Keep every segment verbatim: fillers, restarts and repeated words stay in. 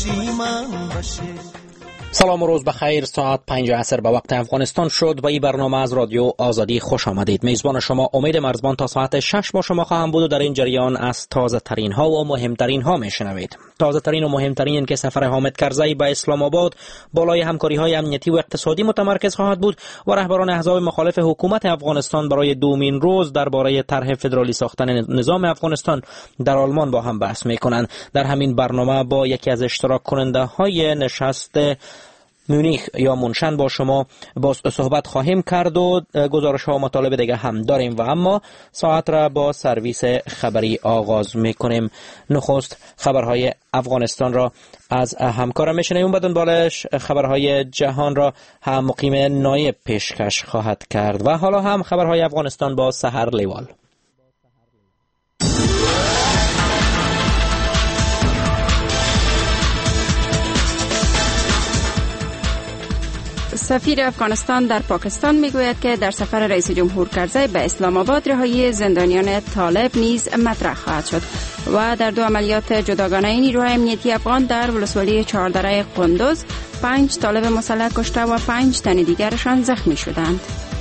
پشیمان بشه. سلام و روز بخیر. ساعت پنج عصر به وقت افغانستان شد و این برنامه از رادیو آزادی خوش آمدید. میزبان شما امید مرزبان تا ساعت شش با شما خواهم بود و در این جریان از تازه ترین ها و مهمترین ها میشنوید. تازه ترین و مهمترین این که سفر حامد کرزی به اسلام آباد بالای همکاری های امنیتی و اقتصادی متمرکز خواهد بود و رهبران احزاب مخالف حکومت افغانستان برای دومین روز درباره طرح فدرالی ساختن نظام افغانستان در آلمان با هم بحث میکنند. در همین برنامه با یکی از اشتراک کننده های نشست مونیخ یا منشن با شما با صحبت خواهیم کرد و گزارش ها و مطالب دیگه هم داریم و اما ساعت را با سرویس خبری آغاز میکنیم. نخست خبرهای افغانستان را از همکارم میشنویم، بعد بالش خبرهای جهان را هم مقیم نایب پیشکش خواهد کرد و حالا هم خبرهای افغانستان با سحر لیوال. سفیر افغانستان در پاکستان میگوید که در سفر رئیس جمهور کرزی به اسلام آباد رهایی زندانیان طالب نیز مطرح خواهد شد و در دو عملیات جداگانه نیروهای امنیتی افغان در ولسوالی چهاردره قندوز پنج طالب مسلح کشته و پنج تن دیگرشان زخمی شدند.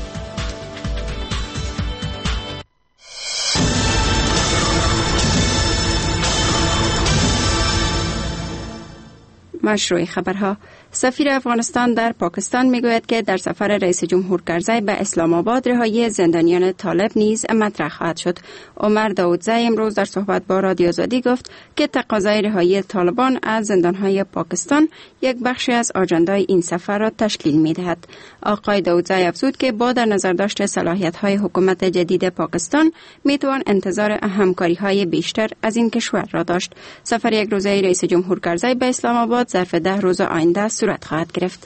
مشروع خبرها. سفیر افغانستان در پاکستان میگوید که در سفر رئیس جمهور کرزی به اسلام آباد رهایی زندانیان طالب نیز مطرح خواهد شد. عمر داودزی امروز در صحبت با رادیو آزادی گفت که تقاضای رهایی طالبان از زندانهای پاکستان یک بخشی از آجندای این سفر را تشکیل میدهد. آقای داودزی افزود که با در نظر داشت صلاحیت‌های حکومت جدید پاکستان میتوان انتظار همکاری‌های بیشتر از این کشور را داشت. سفر یک روزه رئیس جمهور کرزی به اسلام آباد ظرف ده روز آینده صورت خواهد گرفت.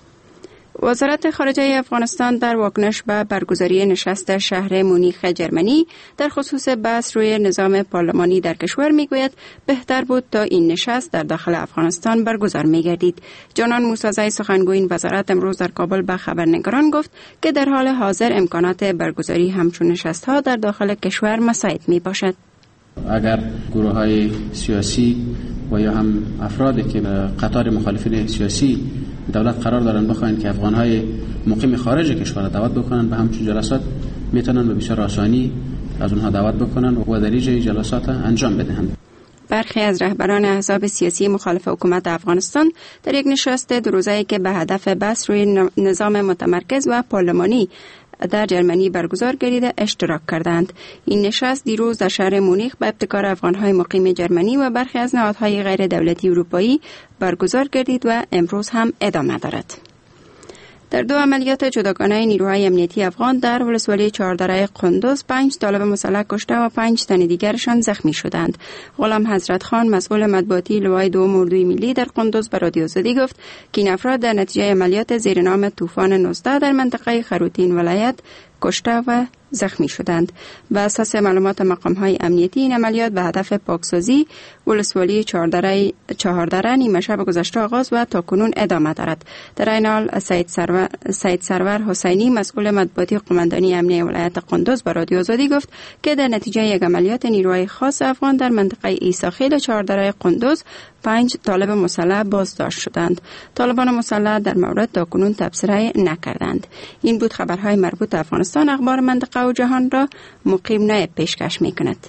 وزارت خارجه افغانستان در واکنش به برگزاری نشست شهر مونیخ جرمنی در خصوص بحث روی نظام پارلمانی در کشور میگوید بهتر بود تا این نشست در داخل افغانستان برگزار میگردید. جانان موسازی سخنگوی این وزارت امروز در کابل به خبرنگاران گفت که در حال حاضر امکانات برگزاری همچون نشست‌ها در داخل کشور مساعد می باشد. اگر گروه‌های سیاسی و یا هم افرادی که به قطار مخالفین سیاسی دولت قرار دارن بخواین که افغان‌های مقیم خارج کشور دعوت بکنن به همچون جلسات، میتونن به بسیار آسانی از اونها دعوت بکنن و در این جلسات انجام بدهند. برخی از رهبران احزاب سیاسی مخالف حکومت افغانستان در یک نشست دو روزه‌ای که به هدف بحث روی نظام متمرکز و پارلمانی در جرمنی برگزار گردیده اشتراک کردند. این نشست دیروز در شهر مونیخ به ابتکار افغان‌های مقیم جرمنی و برخی از نهادهای غیر دولتی اروپایی برگزار گردید و امروز هم ادامه دارد. در دو عملیات جداگانه نیروهای امنیتی افغان در ولسوالی چهاردره قندوز پنج طالب مسلح کشته و پنج تن دیگرشان زخمی شدند. غلام حضرت خان مسئول مطبوعاتی لوای دوم اردوی ملی در قندوز به رادیو آزادی گفت که این افراد در نتیجه عملیات زیر نام طوفان نوزده در منطقه خروتین ولایت کشته و زخمی شدند. بر اساس معلومات مقام‌های امنیتی این عملیات به هدف پاکسازی ولسوالی چهاردره چهاردره نیمه شب گذشته آغاز و تاکنون ادامه دارد. در این حال سید سرور سید سرور حسینی مسئول مطبوعاتی قماندانی امنیتی ولایت قندوز به رادیو آزادی گفت که در نتیجه یک عملیات نیروهای خاص افغان در منطقه عیساخیل چهاردره قندوز پنج طالب مسلح بازداشت شدند. طالبان مسلح در مورد تاکنون تبصره نکردند. این بود خبرهای مربوط به افغانستان. اخبار منطقه و جهان را مقیم نایب پیشکش می‌کند.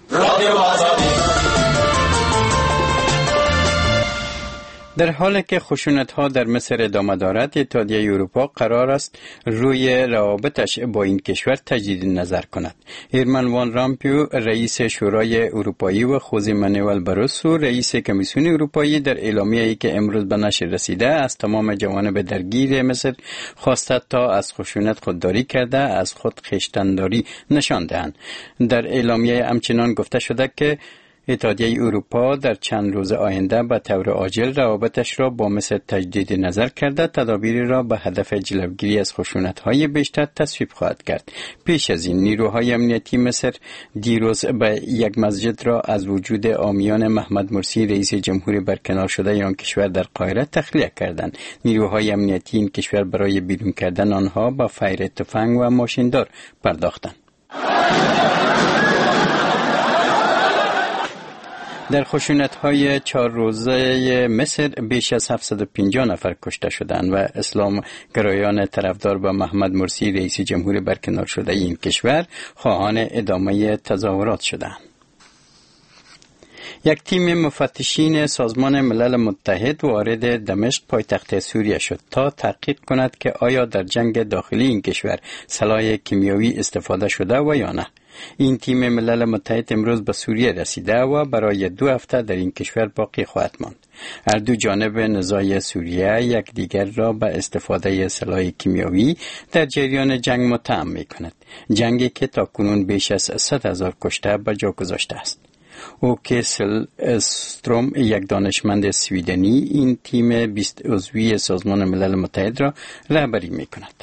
در حالی که خشونت‌ها در مصر ادامه دارد، اتحادیه اروپا قرار است روی روابطش با این کشور تجدید نظر کند. هرمان وان رامپوی رئیس شورای اروپایی و خوزه مانوئل باروسو رئیس کمیسیون اروپایی در اعلامیه‌ای که امروز به نشر رسیده از تمام جوانب درگیر مصر خواسته تا از خشونت خودداری کرده از خود خویشتن‌داری نشان دهند. در اعلامیه همچنان گفته شده که اتحادیه اروپا در چند روز آینده به طور عاجل روابطش را با مصر تجدید نظر کرده تدابیری را به هدف جلوگیری از خشونت‌های بیشتر تصویب خواهد کرد. پیش از این نیروهای امنیتی مصر دیروز به یک مسجد را از وجود حامیان محمد مرسی رئیس جمهوری برکنار شده آن کشور در قاهره تخلیه کردند. نیروهای امنیتی این کشور برای بیرون کردن آنها با فیر تفنگ و ماشیندار پرداختند. در خشونت‌های چهار روزه مصر بیش از هفتصد و پنجاه نفر کشته شدند و اسلام گرایان طرفدار با محمد مرسی رئیس جمهور برکنار شده این کشور خواهان ادامه تظاهرات شدند. یک تیم مفتشین سازمان ملل متحد وارد دمشق پایتخت سوریه شد تا تحقیق کند که آیا در جنگ داخلی این کشور سلاح کیمیایی استفاده شده و یا نه. این تیم ملل متحد امروز به سوریه رسیده و برای دو هفته در این کشور باقی خواهد ماند. هر دو جانب نزاع سوریه یک دیگر را به استفاده سلاح کیمیایی در جریان جنگ متهم می کند. جنگی که تاکنون بیش از صد هزار کشته به جا گذاشته است. اوکی سلستروم، یک دانشمند سویدنی، این تیم بیست عضوی سازمان ملل متحد را رهبری می کند.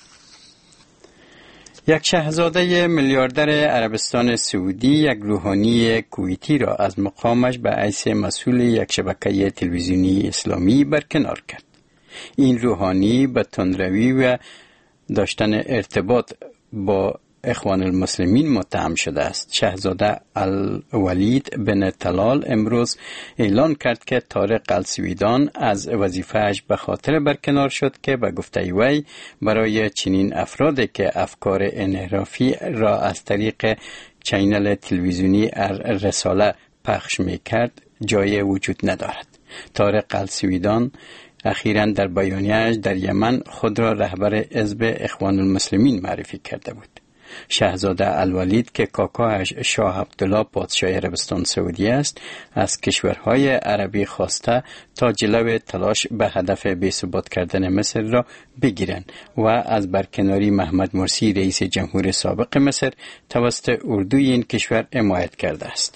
یک شاهزاده میلیاردر عربستان سعودی یک روحانی کویتی را از مقامش به حیث مسئول یک شبکه تلویزیونی اسلامی برکنار کرد. این روحانی به تندروی و داشتن ارتباط با اخوان المسلمین متهم شده است. شاهزاده الولید بن طلال امروز اعلان کرد که طارق السویدان از وظیفه‌اش به خاطر برکنار شد که به گفته وی برای چنین افرادی که افکار انحرافی را از طریق چینل تلویزیونی رساله پخش می‌کرد جای وجود ندارد. طارق السویدان اخیراً در بیانیه‌اش در یمن خود را رهبر حزب اخوان المسلمین معرفی کرده بود. شاهزاده الولید که کاکاش شاه عبدالله پادشاه عربستان سعودی است از کشورهای عربی خواسته تا جلو تلاش به هدف بی‌ثبات کردن مصر را بگیرند و از برکناری محمد مرسی رئیس جمهور سابق مصر توسط اردوی این کشور حمایت کرده است.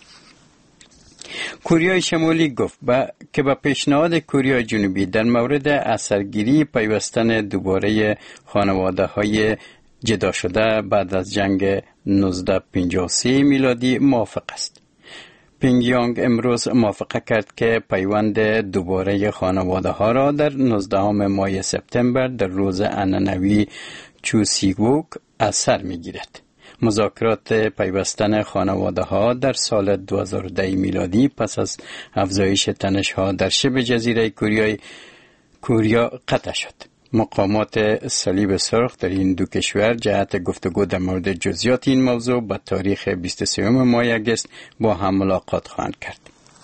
کره شمالی گفت با که با پیشنهاد کره جنوبی در مورد اثرگیری پیوستن دوباره خانواده‌های جدا شده بعد از جنگ نوزده پنجاه و سه میلادی موافق است. پینگیانگ امروز موافقه کرد که پیوند دوباره خانواده ها را در نوزدهم ماه سپتامبر در روز عنعنوی چوسیگوک از سر می گیرد. مذاکرات پیوستن خانواده ها در سال دو هزار و ده میلادی پس از افزایش تنش ها در شبه جزیره کره کره قطع شد. مقامات صلیب سرخ در این دو کشور جهت گفتگو در مورد جزئیات این موضوع به تاریخ بیست و سوم ماه اگست با هم ملاقات خواهند کرد.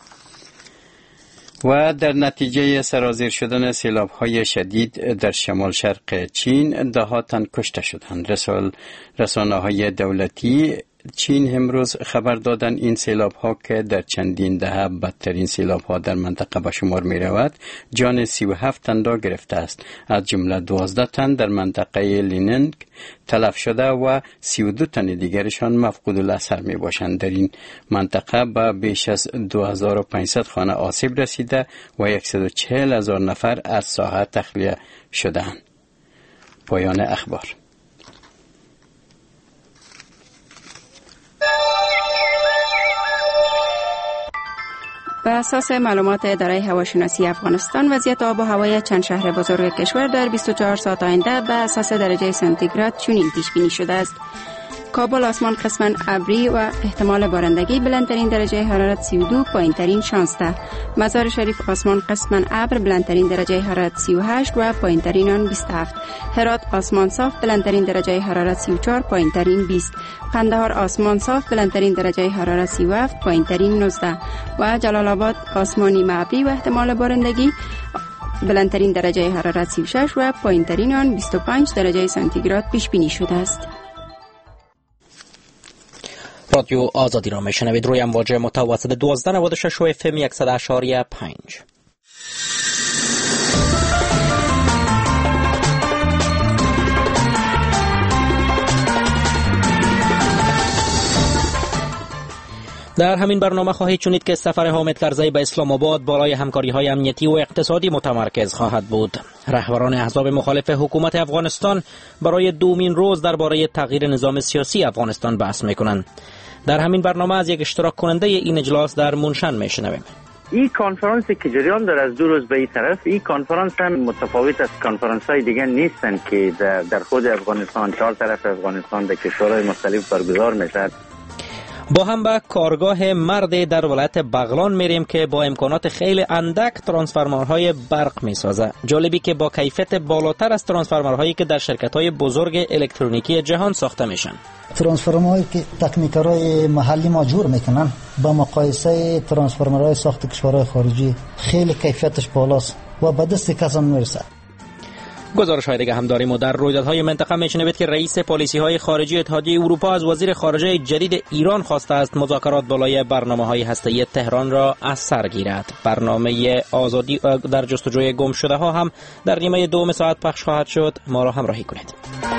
و در نتیجه سرازیر شدن سیلاب‌های شدید در شمال شرق چین ده ها تن کشته شدند. رسانه‌های دولتی چین امروز خبر دادن این سیلاب ها که در چندین دهه بدترین سیلاب ها در منطقه به شمار می رود جان سی و هفت تن را گرفته است. از جمله دوازده تن در منطقه لیننگ تلف شده و سی و دو تن دیگرشان مفقود الاثر می باشند. در این منطقه به بیش از دو هزار و پانصد خانه آسیب رسیده و صد و چهل هزار نفر از ساحه تخلیه شدند. پایان اخبار. بر اساس معلومات اداره هواشناسی افغانستان وضعیت آب و هوای چند شهر بزرگ کشور در بیست و چهار ساعت آینده به اساس درجه سانتیگراد چنین پیش بینی شده است: کابل آسمان قسماً ابری و احتمال بارندگی، بلندترین درجه حرارت سی و دو، پایینترین شانزده. مزار شریف آسمان قسماً ابر، بلندترین درجه حرارت سی و هشت و پایینترین آن بیست و هفت. هرات آسمان صاف، بلندترین درجه حرارت سی و چهار، پایینترین بیست. قندهار آسمان صاف، بلندترین درجه حرارت سی و هفت، پایینترین نوزده. و جلال آباد آسمان نیمه ابری و احتمال بارندگی، بلندترین درجه حرارت سی و شش و پایینترین آن بیست و پنج درجه سانتیگراد پیش بینی شده است. رادیو آزادی را میشنوید روی امواج متوسط دوازده نود و شش و اف ام صد و پنج. در همین برنامه خواهید شنید که سفر حامد کرزی به اسلام آباد بالای همکاری‌های امنیتی و اقتصادی متمرکز خواهد بود. رهبران احزاب مخالف حکومت افغانستان برای دومین روز درباره تغییر نظام سیاسی افغانستان بحث می‌کنند. در همین برنامه از یک اشتراک کننده این اجلاس در منشن میشنویم. این کنفرانسی که جریان داره از دو روز به این طرف، این کنفرانس هم متفاوت از کنفرانس های دیگه نیستن که در خود افغانستان، چهار طرف افغانستان در کشورهای مختلف برگزار میشد. با هم به کارگاه مرد در ولایت بغلان میریم که با امکانات خیلی اندک ترانسفورمرهای برق میسازه. جالبی که با کیفیت بالاتر از ترانسفورمرهایی که در شرکت‌های بزرگ الکترونیکی جهان ساخته میشن. ترانسفورمرهایی که تکنیکرهای محلی ما جور میکنن با مقایسه ترانسفورمرهای ساخت کشورهای خارجی خیلی کیفیتش بالاست و به دست کس هم میرسه. گزارش های دیگه هم داریم و در رویدادهای منطقه میشنوید که رئیس پلیسی های خارجی اتحادیه اروپا از وزیر خارجه جدید ایران خواسته است مذاکرات بالای برنامه های هسته‌ای تهران را از سر گیرد. برنامه آزادی در جستجوی گم شده ها هم در نیمه دوم ساعت پخش خواهد شد. ما را همراهی کنید.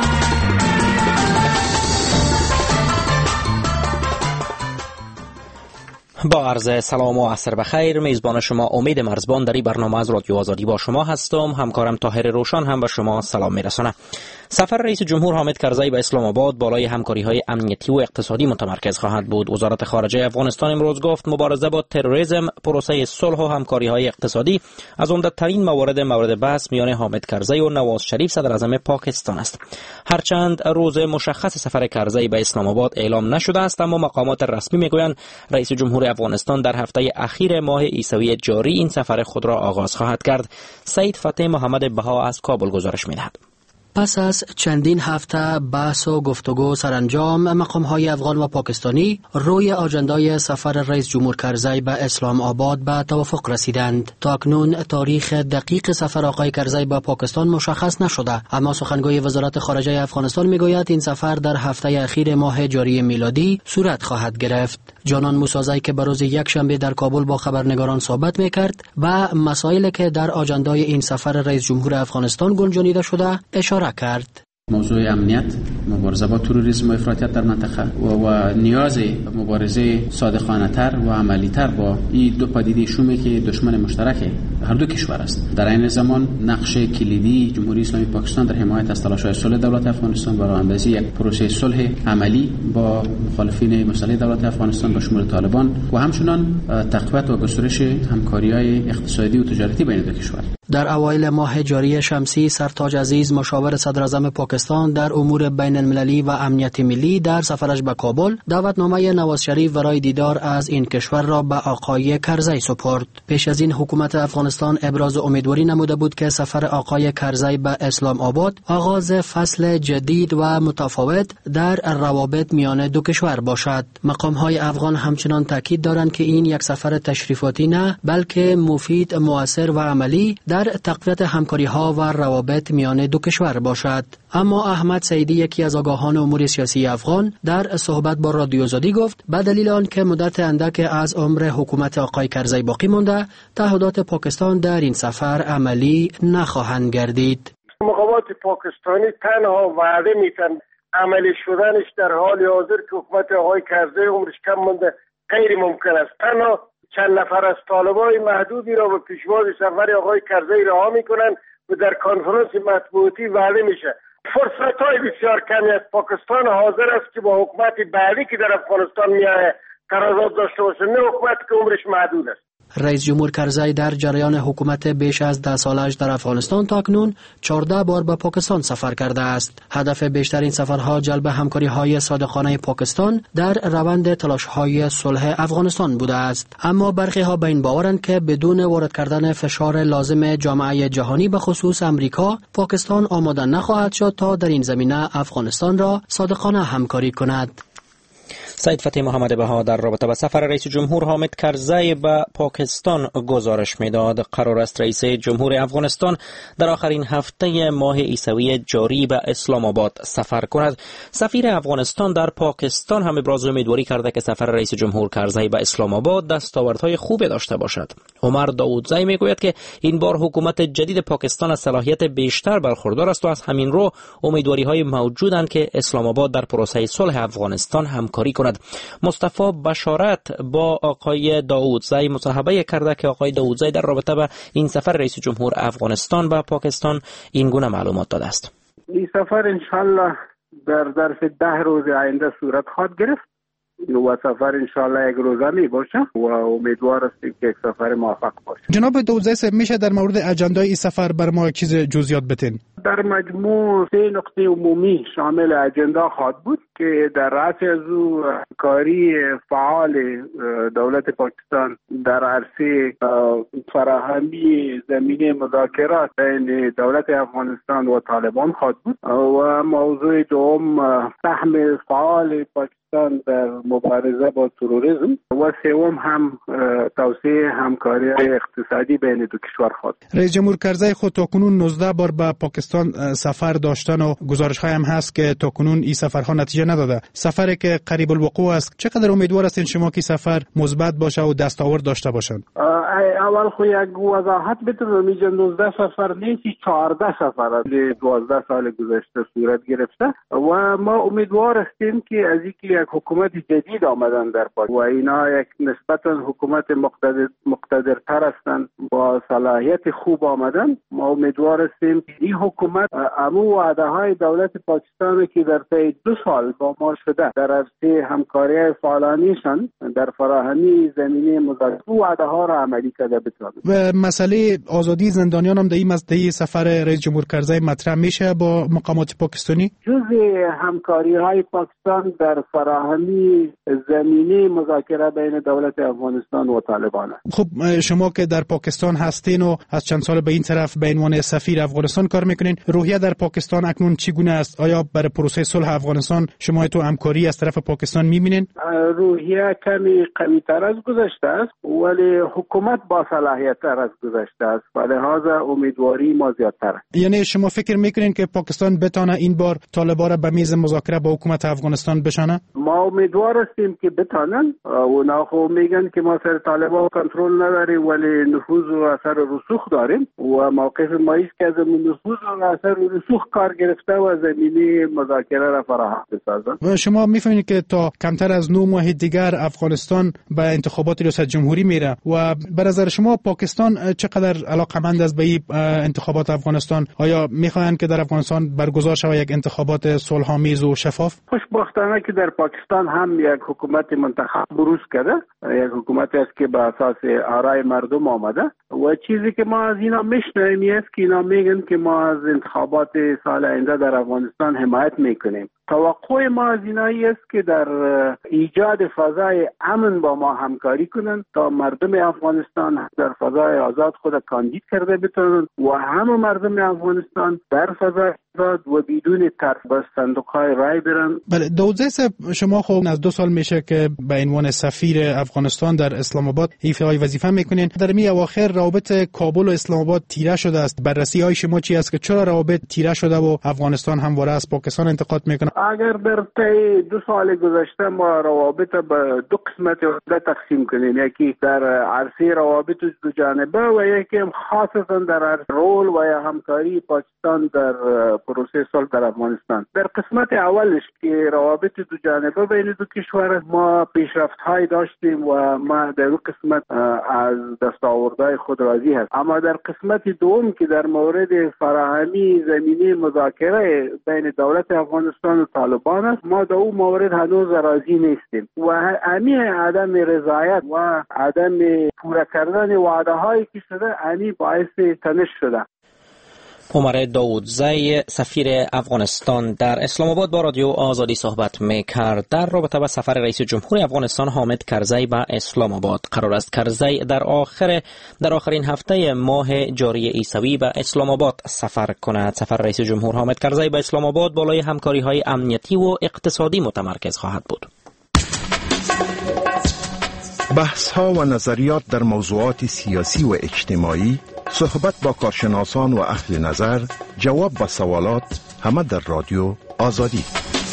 با عرض سلام و عصر بخیر، میزبان شما امید مرزبان در این برنامه از رادیو آزادی با شما هستم. همکارم طاهر روشن هم به شما سلام میرسانه. سفر رئیس جمهور حامد کرزی به اسلام آباد بالای همکاری‌های امنیتی و اقتصادی متمرکز خواهد بود. وزارت خارجه افغانستان امروز گفت مبارزه با تروریسم، پروسه صلح و همکاری‌های اقتصادی از عمده‌ترین موارد مورد بحث میان حامد کرزی و نواز شریف صدر اعظم پاکستان است. هرچند روز مشخص سفر کرزی به اسلام آباد اعلام نشده است، اما مقامات رسمی میگویند رئیس جمهور افغانستان در هفته اخیر ماه عیسوی جاری این سفر خود را آغاز خواهد کرد. سید فتح محمد بها از کابل گزارش می‌دهد. پس از چندین هفته بحث و گفتگو سرانجام، مقام‌های افغان و پاکستانی روی آجندای سفر رئیس جمهور کرزی به اسلام آباد به توافق رسیدند. تا اکنون تاریخ دقیق سفر آقای کرزی به پاکستان مشخص نشده، اما سخنگوی وزارت خارجه افغانستان میگوید این سفر در هفته اخیر ماه جاری میلادی صورت خواهد گرفت. جانان موسازی که به روز یکشنبه در کابل با خبرنگاران صحبت میکرد و مسائلی که در آجندای این سفر رئیس جمهور افغانستان گنجانیده شده اشاره کرد. موضوع امنیت، مبارزه با تروریسم و افراطیت در منطقه و, و نیاز مبارزه صادقانه تر و عملی تر با این دو پدیده شومی که دشمن مشترک هر دو کشور است. در این زمان نقش کلیدی جمهوری اسلامی پاکستان در حمایت از تلاش‌های صلح دولت افغانستان و راه‌اندازی یک پروسه صلح عملی با مخالفین مسلح دولت افغانستان به شمول طالبان و همچنان تقویت و گسترش همکاری‌های اقتصادی و تجارتی بین دو کشور. در اوایل ماه جاری شمسی، سرتاج عزیز مشاور صدر اعظم پاکستان در امور بین المللی و امنیت ملی در سفرش به کابل دعوتنامه نواز شریف برای دیدار از این کشور را به آقای کرزی سپرد. پیش از این حکومت افغانستان ابراز امیدواری نموده بود که سفر آقای کرزی به اسلام آباد آغاز فصل جدید و متفاوت در روابط میان دو کشور باشد. مقام‌های افغان همچنان تاکید دارند که این یک سفر تشریفاتی نه، بلکه مفید، مؤثر و عملی در تقویت همکاری‌ها و روابط میان دو کشور باشد. اما احمد سعیدی، یکی از آگاهان امور سیاسی افغان، در صحبت با رادیو آزادی گفت به دلیل آنکه مدت اندک از عمر حکومت آقای کرزی باقی مانده، تعهدات پاکستان در این سفر عملی نخواهند گردید. مقامات پاکستانی تنها وعده میتن عملی شدنش در حال حاضر که حکومت آقای کرزی عمرش کم مانده غیر ممکن است. تنها چند نفر از طالبای محدودی را به پیشواز سفر آقای کرزی رها میکنن و در کنفرانس مطبوعاتی وعده میشه. فرصت‌های بسیار کمی از پاکستان حاضر است که با حکومت بعدی که در افغانستان میاد قرارداد داشته باشه، نه حکومت که عمرش محدود است. رئیس جمهور کرزی در جریان حکومت بیش از ده سالش در افغانستان تاکنون چهارده بار به پاکستان سفر کرده است. هدف بیشتر این سفرها جلب همکاری‌های صادقانه پاکستان در روند تلاش‌های صلح افغانستان بوده است. اما برخی‌ها به این باورند که بدون وارد کردن فشار لازم جامعه جهانی به خصوص امریکا، پاکستان آماده نخواهد شد تا در این زمینه افغانستان را صادقانه همکاری کند. سید فتح محمد بها در رابطه با سفر رئیس جمهور حامد کرزی به پاکستان گزارش میداد. قرار است رئیس جمهور افغانستان در آخرین هفته ماه عیسوی جاری به اسلام آباد سفر کند. سفیر افغانستان در پاکستان هم ابراز امیدواری کرده که سفر رئیس جمهور کرزی به اسلام آباد دستاوردهای خوبی داشته باشد. عمر داودزی میگوید که این بار حکومت جدید پاکستان از صلاحیت بیشتر برخوردار است و از همین رو امیدواری‌های موجودند که اسلام آباد در پروسه صلح افغانستان همکاری کند. مصطفی بشارت با آقای داودزی مصاحبه کرده که آقای داودزی در رابطه با این سفر رئیس جمهور افغانستان به پاکستان این گونه معلومات داده است. این سفر انشالله در ظرف ده روز آینده صورت خواهد گرفت و سفر انشالله یک روزه می باشه و امیدوار هستیم که یک سفر موفق باشه. جناب داودزی صاحب، میشه در مورد اجندای این سفر بر ما چیز جزئیات بتین؟ در مجموع سه نقطه عمومی شامل اجندا خواهد بود که در رأس از او کاری فعال دولت پاکستان در عرصه فراهمی زمینه مذاکرات بین دولت افغانستان و طالبان خواهد بود و موضوع دوم سهم فعال پاکستان در مبارزه با تروریسم و سوم هم توسعه همکاری اقتصادی بین دو کشور خواهد. رئیس جمهور کرزی خود تاکنون نوزده بار به پاکستان سفر داشتن و گزارش‌های هم هست که تاکنون این سفرها نتیجه نداده. سفری که قریب الوقوع است، چقدر امیدوار هستین شما که سفر مثبت باشه و دستاورد داشته باشند؟ اول خو یک وضاحت بدم، میگم نوزده سفر نیست، چهارده سفر از دوازده سال گذشته صورت گرفته و ما امیدوار هستیم که از اینکه یک حکومت جدید آمدن در پاکستان و اینا یک نسبتا حکومت مقتدر مقتدرتر هستند با صلاحیت خوب آمدن، ما امیدوار هستیم که این حکومت امو وعده های دولت پاکستان که در طی دو سال با ما شده در عرصه همکاری فعالانیشان در فراهمی زمینه مذاکره وعده ها را عملی کرده بتونه. و مسئله آزادی زندانیان هم در این مسئله سفر رئیس جمهور کرزی مطرح میشه با مقامات پاکستانی؟ جزء همکاری های پاکستان در فراهمی زمینه مذاکره بین دولت افغانستان و طالبان است. خب شما که در پاکستان هستین و از چند سال به این طرف به عنوان سفیر افغانستان کار میکنین، روحیه در پاکستان اکنون چگونه است؟ آیا برای پروسه صلح افغانستان شما تو همکاری از طرف پاکستان میبینین؟ روحیه کمی قوی تر از گذشته است ولی حکومت با صلاحیت تر از گذشته است و لحاظا امیدواری ما زیادتر است. یعنی شما فکر میکنین که پاکستان بتونه این بار طالبان را به میز مذاکره با حکومت افغانستان بشانه؟ ما امیدوار هستیم که بتونن. اونا خو میگن که ما سر طالبان کنترل نداریم ولی نفوذ و اثر رسوخ داریم و موقف ما است که از نفوذ و اثر رسوخ کار گرفته و زمینه مذاکره را فراهم بسازن. و شما میفهمید که تا کمتر از نه ماه دیگر افغانستان به انتخابات ریاست جمهوری میره و به نظر شما پاکستان چقدر علاقمند است به این انتخابات افغانستان؟ آیا میخواهند که در افغانستان برگزار شود یک انتخابات صلح‌آمیز و شفاف؟ خوشبختانه که در پاکستان هم یک حکومت منتخب بروز کرده، یک حکومتی است که به اساس آرای مردم آمده و چیزی که ما از اینا میشنویم است که اینا میگن که ما از انتخابات سال آینده در افغانستان حمایت میکنیم. توقع ما از اینایی است که در ایجاد فضای امن با ما همکاری کنند تا مردم افغانستان در فضای آزاد خود کاندید کرده بتونند و همه مردم افغانستان در فضای آزاد و بدون ترس به صندوق‌های رای برن. بله داوودزی صاحب، شما خب از دو سال میشه که به عنوان سفیر افغانستان در اسلام آباد ایفای وظیفه میکنین. در می اواخر روابط کابل و اسلام آباد تیره شده است. بررسی های شما چی است که چرا روابط تیره شده و افغانستان همواره از پاکستان انتقاد میکنه؟ اگر در طی دو سال گذشته ما روابط به دو قسمت تقسیم کنیم، یکی در عرصه روابط دو جانبه و یکی هم خاصتا در عرصه رول و یا همکاری پاکستان در پروسه صلح در افغانستان. در قسمت اولش که روابط دو جانبه بین دو کشور ما پیشرفت‌های داشتیم و ما در اون قسمت از دستاوردهای خود راضی هستیم، اما در قسمت دوم که در مورد فراهمی زمینه مذاکره بین دولت افغانستان و طالبان است، ما در اون مورد هنوز راضی نیستیم و همین عدم رضایت و عدم پورا کردن وعده هایی که شده همین باعث تنش شده. عمر داوودزی سفیر افغانستان در اسلام آباد با رادیو آزادی صحبت می‌کرد. در رابطه با سفر رئیس جمهور افغانستان حامد کرزی به اسلام آباد، قرار است کرزی در آخر در آخرین هفته ماه جاری عیسوی به اسلام آباد سفر کند. سفر رئیس جمهور حامد کرزی به اسلام آباد بالای همکاری‌های امنیتی و اقتصادی متمرکز خواهد بود. بحث‌ها و نظریات در موضوعات سیاسی و اجتماعی، صحبت با کارشناسان و اهل نظر، جواب به سوالات، همه در رادیو آزادی.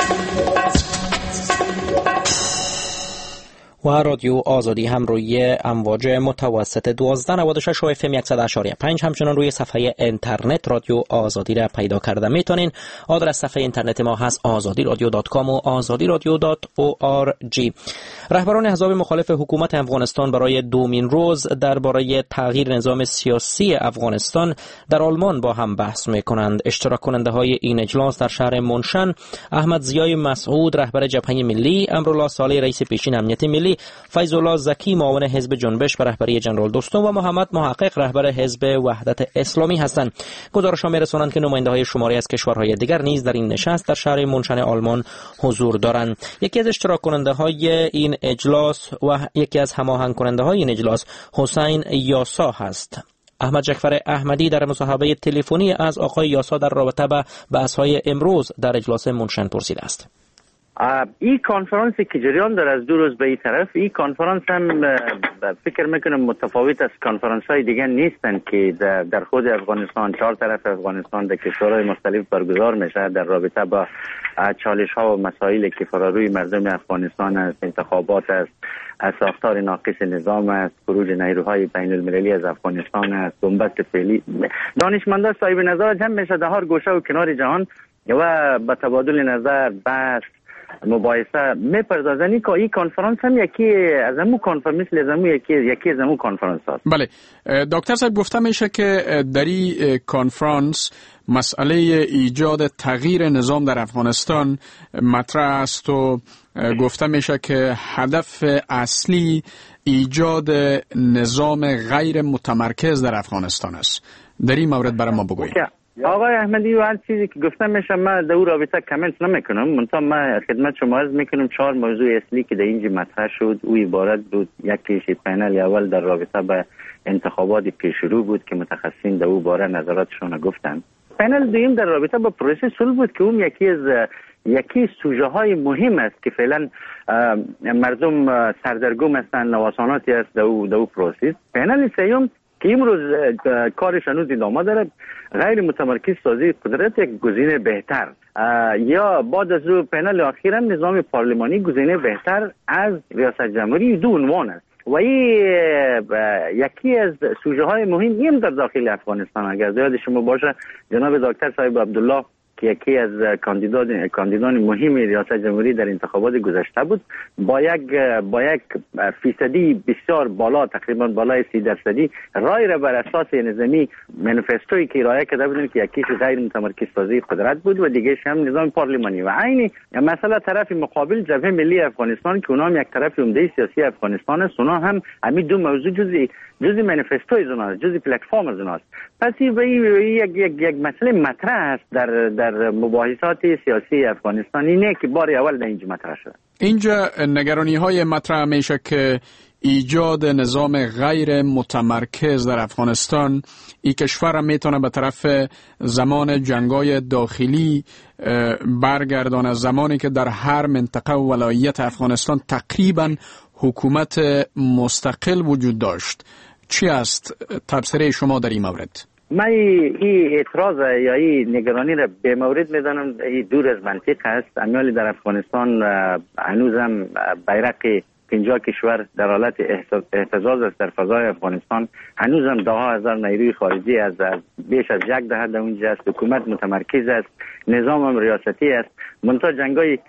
و رادیو آزادی هم روی امواج متوسط دوازده نود و شش و اف ام صد و اشاری پنج همچنان روی صفحه اینترنت رادیو آزادی را پیدا کرده میتونین. آدرس صفحه اینترنت ما هست آزادی رادیو دات کام و آزادی رادیو دات او آر جی. رهبران احزاب مخالف حکومت افغانستان برای دومین روز درباره تغییر نظام سیاسی افغانستان در آلمان با هم بحث میکنند. اشتراک کننده های این اجلاس در شهر منشن احمد ضیای مسعود رهبر جبهه ملی، امرالله صالح رئیس پیشین امنیت ملی فیض الله زکی معاون حزب جنبش به رهبری جنرال دوستم و محمد محقق رهبر حزب وحدت اسلامی هستند. گزارش‌ها می‌رسانند که نماینده‌های شماری از کشورهای دیگر نیز در این نشست در شهر مونشن آلمان حضور دارند. یکی از اشتراک کننده‌های این اجلاس و یکی از هماهنگ کننده‌های این اجلاس حسین یاسا هست. احمد جعفر احمدی در مصاحبه تلفنی از آقای یاسا در رابطه با بحث‌های امروز در اجلاس مونشن پرسیده است. این کنفرانسی که جریان داره از دو روز به این طرف، این کنفرانس هم فکر میکنم متفاوت از کنفرانس های دیگه نیستن که در خود افغانستان، چهار طرف افغانستان در کشورهای مختلف برگزار میشه در رابطه با چالش ها و مسائلی که فراروی مردم افغانستان است، انتخابات است، ساختار ناقص نظام است، خروج نیروهای بین المللی از افغانستان است، بنبست فعلی. دانشمندان صاحب نظر جمع میشه در هر گوشه و کنار جهان و با تبادل نظر، بحث، مباحثه میپردازن. که این کنفرانس هم یکی از همون کنفرانس مثل از همون یکی یکی از همون کنفرانس هست. بله دکتر صاحب، گفته میشه که در این کنفرانس مسئله ایجاد تغییر نظام در افغانستان مطرح است و گفته میشه که هدف اصلی ایجاد نظام غیر متمرکز در افغانستان است. در این مورد برای ما بگویید. آقای احمدی و هر چیزی که گفتم میشه من در اون رابطه کامنت نمیکنم، منتها من خدمت شما عرض میکنم چهار موضوع اصلی که در اینجا مطرح شد او عبارت بود. یکیش پنل اول در رابطه با انتخابات پیشرو بود که متخصصین در اون باره نظراتشون گفتن. پنل دوم در رابطه با پروسه صلح بود که اون یکی از یکی سوژه های مهم است که فعلا مردم سردرگم هستند، نوساناتی است در اون پروسه. پنل سوم که امروز کارش هنوز ادامه داره، غیر متمرکز سازی قدرت یک گزینه بهتر، یا بعد از او پنل اخیرا نظام پارلمانی گزینه بهتر از ریاست جمهوری. دو عنوان است و این یکی از سوژه های مهم این در داخل افغانستان. اگر یاد شما باشه جناب دکتر صاحب عبدالله که یکی از کاندیدان کاندیدان مهم ریاست جمهوری در انتخابات گذشته بود، با یک با یک فیصدی بسیار بالا، تقریبا بالای سی درصدی رای را بر اساس نظامی منیفستویی که ارائه کرده بودند که یکیش غیر متمرکز سازی قدرت بود و دیگه‌ش هم نظام پارلمانی. و عین مثلا طرف مقابل جبهه ملی افغانستان که اونها هم یک طرف عمده سیاسی افغانستان است، اونها هم همین دو موضوع جزئی جزئی منیفستوی زنا جزئی پلتفرم زنا. پس این یک یک یک مسئله مطرح است در در مباحثات سیاسی افغانستان. اینه که بار اول در اینجا مطرح شده. اینجا نگرانی های مطرح میشه که ایجاد نظام غیر متمرکز در افغانستان این کشور میتونه به طرف زمان جنگای داخلی برگردانه، زمانی که در هر منطقه و ولایت افغانستان تقریبا حکومت مستقل وجود داشت. چی است تبصره شما در این مورد؟ من این اعتراض یا این نگرانی را به مورد میدانم، این دور از منطق است. امیالی در افغانستان هنوز هم بیرق پنجاه کشور در حالت اهتزاز است در فضای افغانستان. هنوز هم ده ها هزار نیروی خارجی از بیش از یک دهه در اونجا است. حکومت متمرکز است، نظام هم ریاستی است. منتها جنگای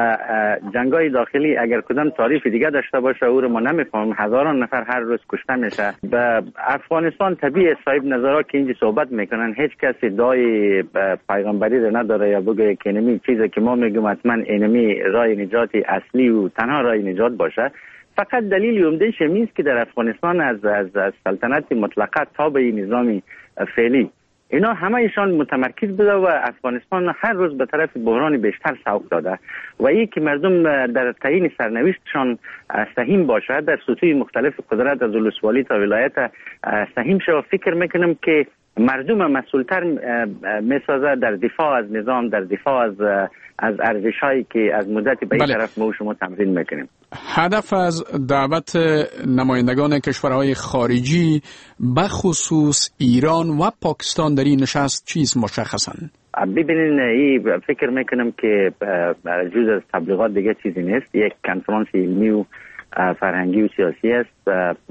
جنگای داخلی اگر کدام تعریف دیگه داشته باشه او رو ما نمیفهمیم. هزاران نفر هر روز کشته میشه. به افغانستان طبیعی صاحب نظرها که اینجا صحبت میکنن هیچ کسی ادعای پیغمبری رو نداره یا بگه که اینمی چیزی که ما میگیم حتما اینمی راه نجات اصلی و تنها راه نجات باشه. فقط دلیل عمده شمی است که در افغانستان از از, از سلطنت مطلقه تا به نظام فعلی اینا همه ایشان متمرکز بوده و افغانستان هر روز به طرف بحران بیشتر سوق داده و این که مردم در تعیین سرنوشتشان سهیم باشه در سطوح مختلف قدرت از ولسوالی تا ولایت سهیم شه. فکر میکنم که مردم مسئولتر میسازه در دفاع از نظام، در دفاع از از ارزش‌هایی که از مدت به این طرف ما و شما تمرین میکنیم. هدف از دعوت نمایندگان کشورهای خارجی بخصوص ایران و پاکستان در این نشست چیست مشخصاً؟ ببینین این فکر میکنم که جز از تبلیغات دیگه چیزی نیست. یک کنفرانس علمی و فرهنگی و سیاسی است.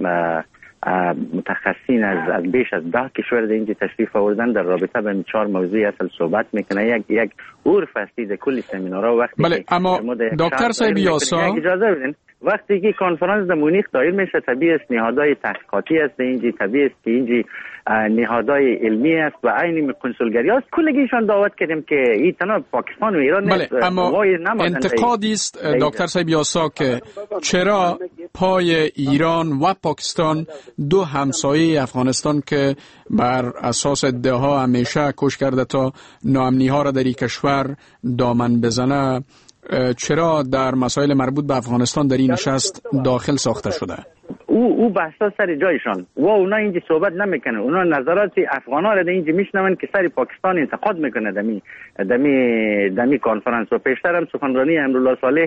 متخصصین از از بیش از ده کشور در اینجا تشریف آوردن در رابطه با چهار موضوع اصل صحبت میکنه. یک یک عرف است در کل سمینارها. وقتی بله، اما دکتر صاحب یاسا اجازه بدین وقتی که کنفرانس در مونیخ دایر میشه طبیعی است نهادهای تحقیقاتی است اینجی، طبیعی است که اینجی نهادهای علمی است و عین کنسولگری است. کلگیشان دعوت کردیم که این تنها پاکستان و ایران بله، اما انتقادی است دکتر صاحب یاسا که چرا پای ایران و پاکستان دو همسایه افغانستان که بر اساس ادعاها همیشه کوشش کرده تا ناامنی ها را در این کشور دامن بزنه، چرا در مسائل مربوط به افغانستان در این نشست داخل ساخته شده؟ او او بحثا سر جایشان و اونا اینجا صحبت نمیکنه. اونا نظرات افغانا را اینجا میشنون که سر پاکستان انتقاد میکنه دمی دمی دمی کنفرانس. و پیشتر هم سخنرانی امرالله صالح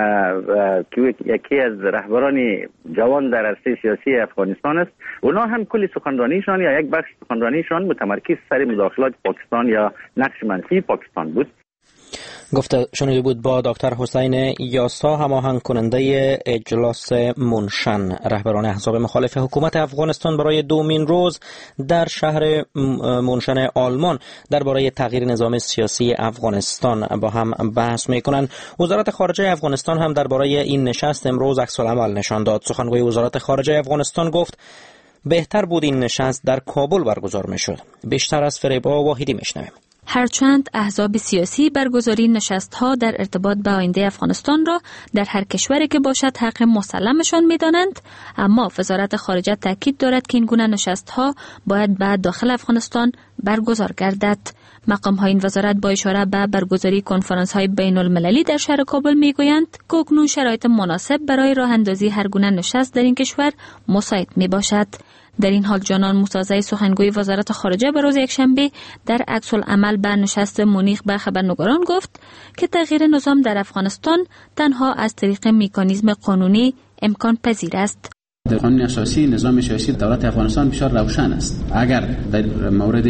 که یکی از رهبران جوان در عرصه سیاسی افغانستان است، اونا هم کلی سخنرانیشان یا یک بخش سخنرانیشان متمرکز سر مداخلات پاکستان یا نقش منفی پاکستان بود. گفته شنیده بود با دکتر حسین یاسا، هماهنگ کننده اجلاس منشن رهبران احزاب مخالف حکومت افغانستان برای دومین روز در شهر منشن آلمان درباره تغییر نظام سیاسی افغانستان با هم بحث میکنند. وزارت خارجه افغانستان هم درباره این نشست امروز عکس العمل نشان داد. سخنگوی وزارت خارجه افغانستان گفت بهتر بود این نشست در کابل برگزار میشد. بیشتر از فریبا واحدی میشنویم. هرچند احزاب سیاسی برگزاری نشست‌ها در ارتباط به آینده افغانستان را در هر کشوری که باشد حق مسلمشان می‌دانند، اما وزارت خارجه تاکید دارد که این گونه نشست‌ها باید بعد داخل افغانستان برگزار گردد. مقام‌های این وزارت با اشاره به برگزاری کنفرانس‌های بین‌المللی در شهر کابل می‌گویند که اکنون شرایط مناسب برای راه اندازی هر گونه نشست در این کشور مساعد می‌باشد. در این حال جانان موسازی سخنگوی وزارت خارجه به روز یکشنبه در عکس العمل به نشست مونیخ به خبرنگاران گفت که تغییر نظام در افغانستان تنها از طریق مکانیزم قانونی امکان پذیر است. در قانون اساسی نظام سیاسی دولت افغانستان بسیار روشن است. اگر در مورد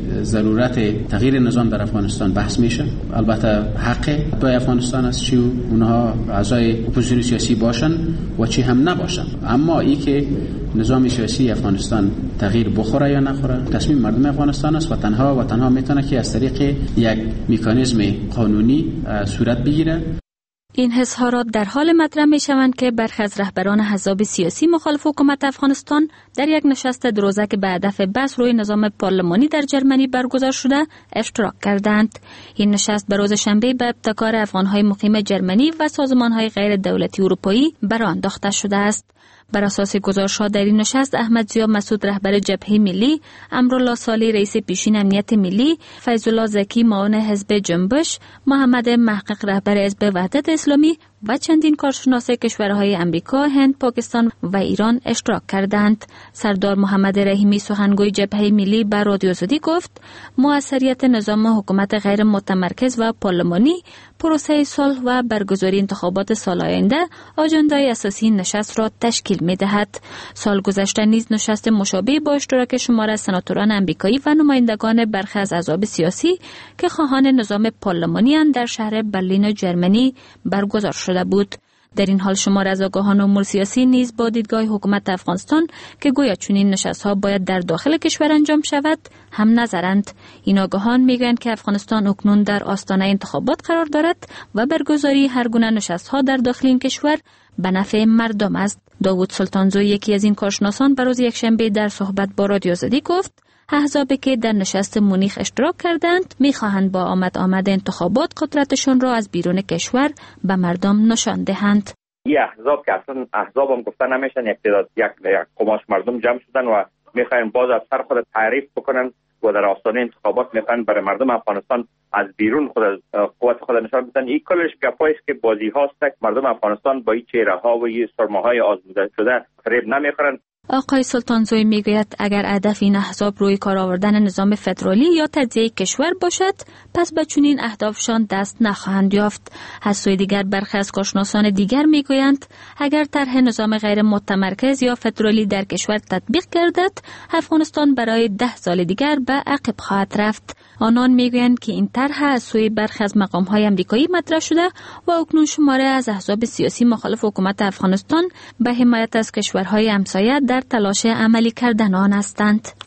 ضرورت تغییر نظام در افغانستان بحث میشه، البته حق دو افغانستان است چی اونها اعضای اپوزیسیون سیاسی باشن و چی هم نباشن، اما ای که نظام سیاسی افغانستان تغییر بخوره یا نخوره تصمیم مردم افغانستان است و تنها و تنها میتونه که از طریق یک مکانیزم قانونی صورت بگیره. این اظهارات در حال مطرح می شوند که برخی از رهبران احزاب سیاسی مخالف حکومت افغانستان در یک نشست دو روزه که به هدف بحث روی نظام پارلمانی در جرمنی برگزار شده اشتراک کردند. این نشست به روز شنبه به ابتکار افغانهای مقیم جرمنی و سازمانهای غیر دولتی اروپایی برآ انداخته شده است. بر اساس گزارش‌ها در این نشست احمد ضیا مسعود رهبر جبهه ملی، امرالله صالح رئیس پیشین امنیت ملی، فیض الله زکی معاون حزب جنبش، محمد محقق رهبر حزب وحدت اسلامی و چندین کارشناس کشورهای امریکا، هند، پاکستان و ایران اشتراک کردند. سردار محمد رحیمی سخنگوی جبهه ملی به رادیو آزادی گفت موثریت نظام حکومت غیر متمرکز و پارلمانی، پروسه صلح و برگزاری انتخابات سال آینده آجندای اساسی نشست را تشکیل می‌دهد. سال گذشته نیز نشست مشابه با اشتراک شمار از سناتوران امریکایی و نمایندگان برخی از احزاب سیاسی که خواهان نظام پارلمانی اند در شهر برلین جرمنی برگزار شده بود. در این حال شمار از آگاهان امور سیاسی نیز با دیدگاه حکومت افغانستان که گویا چنین نشست‌ها باید در داخل کشور انجام شود هم نظرند. این آگاهان میگویند که افغانستان اکنون در آستانه انتخابات قرار دارد و برگزاری هر گونه نشست‌ها در داخل این کشور به نفع مردم است. داوود سلطانزوی یکی از این کارشناسان به روز یکشنبه در صحبت با رادیو آزادی گفت احزابی که در نشست مونیخ اشتراک کردند می‌خواهند با آمد آمد انتخابات قدرتشون را از بیرون کشور به مردم نشان دهند. این احزاب که اصلا احزاب هم گفتن نمیشن، یک تعداد یک یک قماش مردم جمع شدن و می‌خواهند باز از سر خود تعریف بکنن و در آستانه انتخابات می‌خواهند برای مردم افغانستان از بیرون خود قوت خود نشان بدن. این کلش گپایی است که بازی هاست که مردم افغانستان با این چهره‌ها و این سرماهای آزموده شده فریب نمی‌خورند. آقای سلطانزوی میگوید اگر هدف این احزاب روی کار آوردن نظام فدرالی یا تجزیه کشور باشد پس به چنین اهدافشان دست نخواهند یافت. از سوی دیگر برخی از کارشناسان دیگر میگویند اگر طرح نظام غیر متمرکز یا فدرالی در کشور تطبیق گردد افغانستان برای ده سال دیگر به عقب خواهد رفت. آنان میگویند که این طرح از سوی برخی از مقام‌های آمریکایی مطرح شده و اکنون شماره از احزاب سیاسی مخالف حکومت افغانستان به حمایت از کشورهای همسایه در تلاش عملی کردن آن هستند.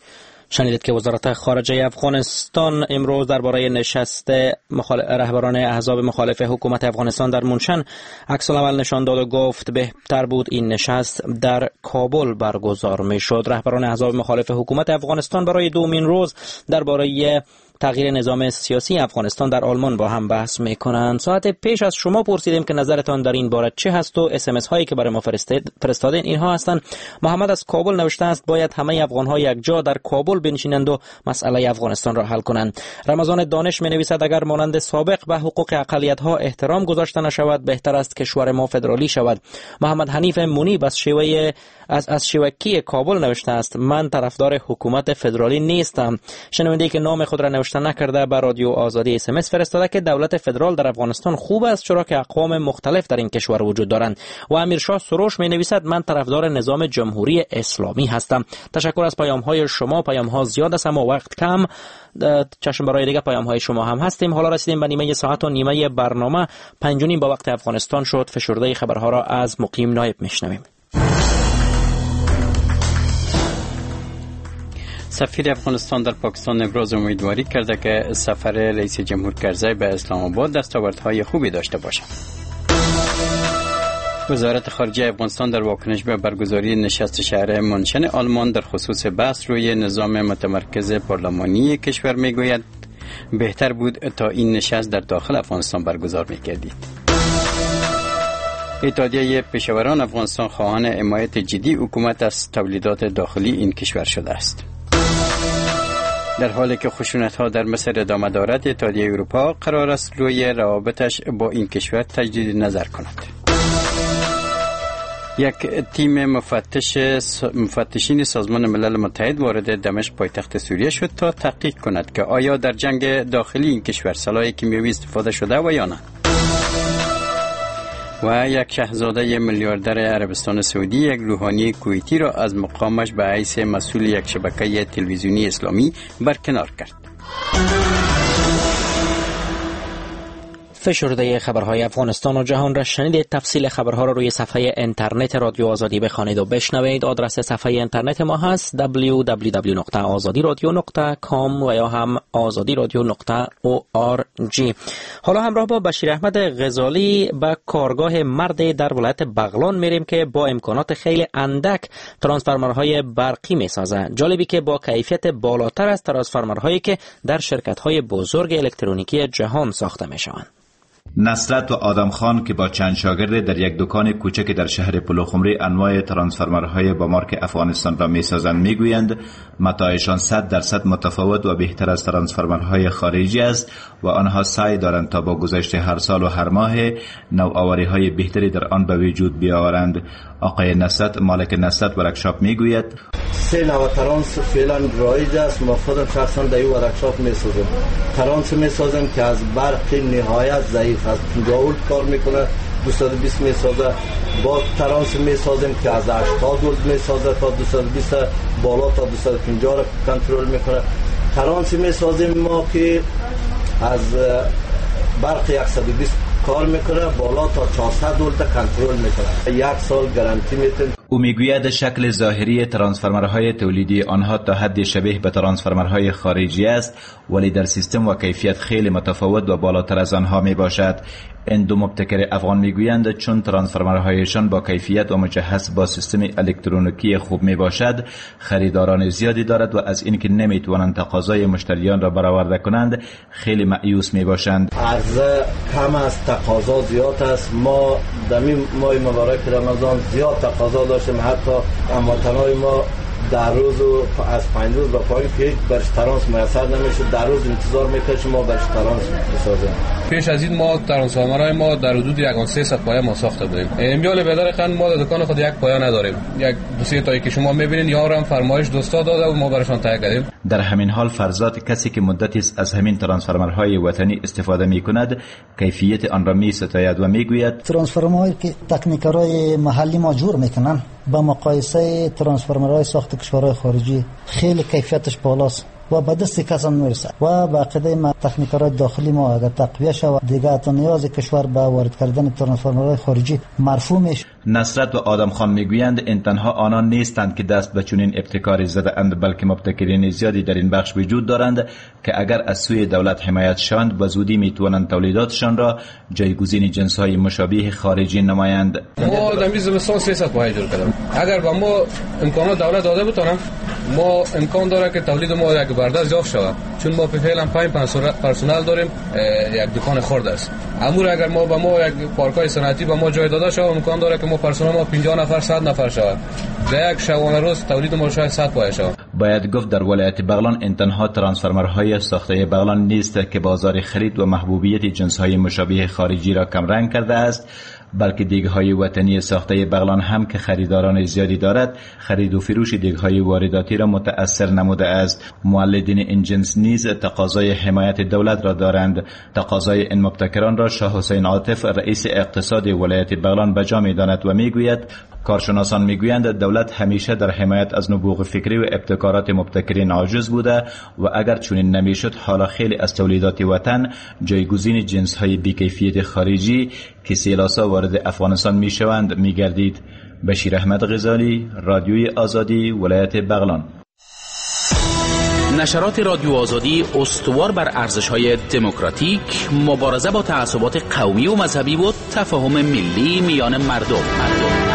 شنیدید که وزارت خارجه افغانستان امروز درباره نشست مخال... رهبران احزاب مخالف حکومت افغانستان در منشن عکس العمل نشان داد و گفت بهتر بود این نشست در کابل برگزار میشد. رهبران احزاب مخالف حکومت افغانستان برای دومین روز درباره تغییر نظام سیاسی افغانستان در آلمان با هم بحث میکنند. ساعت پیش از شما پرسیدیم که نظرتان در این باره چه هست و اس ام اس هایی که برای ما فرستادین اینها هستند. محمد از کابل نوشته است باید همه افغان ها یک جا در کابل بنشینند و مسئله افغانستان را حل کنند. رمضان دانش می نویسد اگر مانند سابق به حقوق اقلیت ها احترام گذاشته نشود بهتر است کشور ما فدرالی شود. محمد حنیف منیب از شیوه از از شیوکی کابل نوشته است من طرفدار حکومت فدرالی نیستم. شنونده‌ای که نام خود را نوشته نکرده بر رادیو آزادی اس ام اس فرستاده که دولت فدرال در افغانستان خوب است چرا که اقوام مختلف در این کشور وجود دارند. و امیرشاه سروش می نویسد من طرفدار نظام جمهوری اسلامی هستم. تشکر از پیام های شما. پیام ها زیاد است اما وقت کم. چشم برای دیگه پیام های شما هم هستیم. حالا رسیدیم به نیمه ساعت و نیمه برنامه. پنج و نیم با وقت افغانستان شد. فشرده خبرها را از مقیم نایب میشنویم. سفیر افغانستان در پاکستان امروز امیدواری کرده که سفر رئیس جمهور کرزی به اسلام آباد دستاوردهای خوبی داشته باشد. وزارت خارجه افغانستان در واکنش به برگزاری نشست شهر منشن آلمان در خصوص بحث روی نظام متمرکز پارلمانی کشور میگوید بهتر بود تا این نشست در داخل افغانستان برگزار میکردید. اتحادیه پیشوران افغانستان خواهان حمایت جدی حکومت از تولیدات داخلی این کشور شده است. در حالی که خشونت‌ها در مصر ادامه دارد اتحادیه اروپا قرار است روی روابطش با این کشور تجدید نظر کند. یک تیم مفتش مفتشین سازمان ملل متحد وارد دمشق پایتخت سوریه شد تا تحقیق کند که آیا در جنگ داخلی این کشور سلاح کیمیایی استفاده شده و یا نه. و یک شاهزاده میلیاردر عربستان سعودی یک روحانی کویتی را از مقامش به حیث مسئول یک شبکه تلویزیونی اسلامی برکنار کرد. فشرده خبرهای افغانستان و جهان را شنیدید. تفصیل خبرها را روی صفحه اینترنت رادیو آزادی بخوانید و بشنوید. آدرس صفحه اینترنت ما هست دبلیو دبلیو دبلیو نقطه آزادی رادیو نقطه کام و یا هم آزادی رادیو نقطه او آر جی. حالا همراه با بشیر احمد غزالی به کارگاه مرد در ولایت بغلان میریم که با امکانات خیلی اندک ترانسفورمرهای برقی میسازه. جالبی که با کیفیت بالاتر از ترانسفورمرهایی که در شرکت‌های بزرگ الکترونیکی جهان ساخته میشوند. نصرت و آدم خان که با چند شاگرد در یک دکان کوچک در شهر پلوخمری انواع ترانسفورمرهای با مارک افغانستان را میسازند میگویند متاعشان صد درصد متفاوت و بهتر از ترانسفورمرهای خارجی است و آنها سعی دارند تا با گذشت هر سال و هر ماه نوآوری‌های بهتری در آن به وجود بیاورند. آقای نصرت مالک نصرت ورکشاپ میگوید سه نوع ترانس فعلا رایج است. ما خودم شخصا در این ورکشاپ میسازم. ترانس میسازم که از برق نهایت ضعیف از پنجاه ولت کار میکنه، دویست و بیست میسازه. با ترانس میسازم که از هشتاد ولت میسازه تا دویست و بیست بالا تا دویست و پنجاه را کنترل میکنه. ترانس میسازیم ما که از برق صد و بیست کار میکنه بالا تا چهارصد ولت کنترل میکنه. یک سال گارانتی میتونه. او میگوید شکل ظاهری ترانسفورمرهای تولیدی آنها تا حد شبیه به ترانسفورمرهای خارجی است ولی در سیستم و کیفیت خیلی متفاوت و بالاتر از آنها می باشد. این دو مبتکر افغان میگویند چون ترانسفورمرهایشان با کیفیت و مجهز با سیستم الکترونیکی خوب می باشد خریداران زیادی دارد و از اینکه نمیتوانند تقاضای مشتریان را برآورده کنند خیلی مایوس می باشند. عرضه کم است، تقاضا زیاد است. ما در ماه مبارک رمضان زیاد تقاضا داشتیم، حتی هموطنان ما در روز و از پنج روز با پایین که برش ترانس میسر نمیشه در روز انتظار میکشیم ما برش ترانس بسازیم. پیش از این ما ترانسفورمرهای ما در حدود یک سیصد پایه ما ساخته بودیم. امروز بدار خان ما در دکان خود یک پایه نداریم. یک دو سه تایی که شما میبینید یارو هم فرمایش دوستا داده و ما برشان تهیه کردیم. در همین حال فرزاد کسی که مدتی است از همین ترانسفورمرهای وطنی استفاده میکند کیفیت آن را میستاید و میگوید ترانسفورمرهایی که تکنیکرای محلی ما جور میکنن با مقایسه ترانسفورمرهای ساخت کشورهای خارجی خیلی کیفیتش بالاست و به دست کس هم میرسه و به عقیده ما تکنیک‌های داخلی ما اگر تقویه شود دیگه تا نیاز کشور به وارد کردن ترانسفورمرهای خارجی مرفوع میشه. نصرت و آدم خان میگویند این تنها آنان نیستند که دست به چنین ابتکاری زده اند، بلکه مبتکرین زیادی در این بخش وجود دارند که اگر از سوی دولت حمایت شوند به زودی میتوانند تولیداتشان را جایگزین جنس‌های مشابه خارجی نمایند. ما در میز زمستان سیصد پای جور کردم. اگر با ما امکانات دولت داده بتونم ما امکان داره که تولید ما یک برده زیاد شود، چون ما فعلا پنج پرسنل داریم، یک دکان خرد است. امور اگر ما با ما یک پارکای صنعتی با ما جای داده شود امکان داره که ما پرسنل ما پنجاه نفر صد نفر شود، در یک شبانه روز تولید ما شاید صد پای شود. باید گفت در ولایت بغلان این تنها ترانسفورمرهای ساخته بغلان نیست که بازار خرید و محبوبیت جنس‌های مشابه خارجی را کمرنگ کرده است، بلکه دیگ‌های وطنی ساخته بغلان هم که خریداران زیادی دارد خرید و فروش دیگ‌های وارداتی را متأثر نموده است. مولدین این جنس نیز تقاضای حمایت دولت را دارند. تقاضای این مبتکران را شاه حسین عاطف رئیس اقتصاد ولایت بغلان بجا می‌داند و می‌گوید کارشناسان میگویند دولت همیشه در حمایت از نبوغ فکری و ابتکارات مبتکرین عاجز بوده و اگر چنین نمیشد حالا خیلی از تولیدات وطن جایگزین جنس‌های بی‌کیفیت خارجی که سیلاسا وارد افغانستان میشوند میگردید. بشیر احمد غزالی، رادیوی آزادی، ولایت بغلان. نشرات رادیو آزادی استوار بر ارزش‌های دموکراتیک، مبارزه با تعصبات قومی و مذهبی و تفاهم ملی میان مردم. مردم.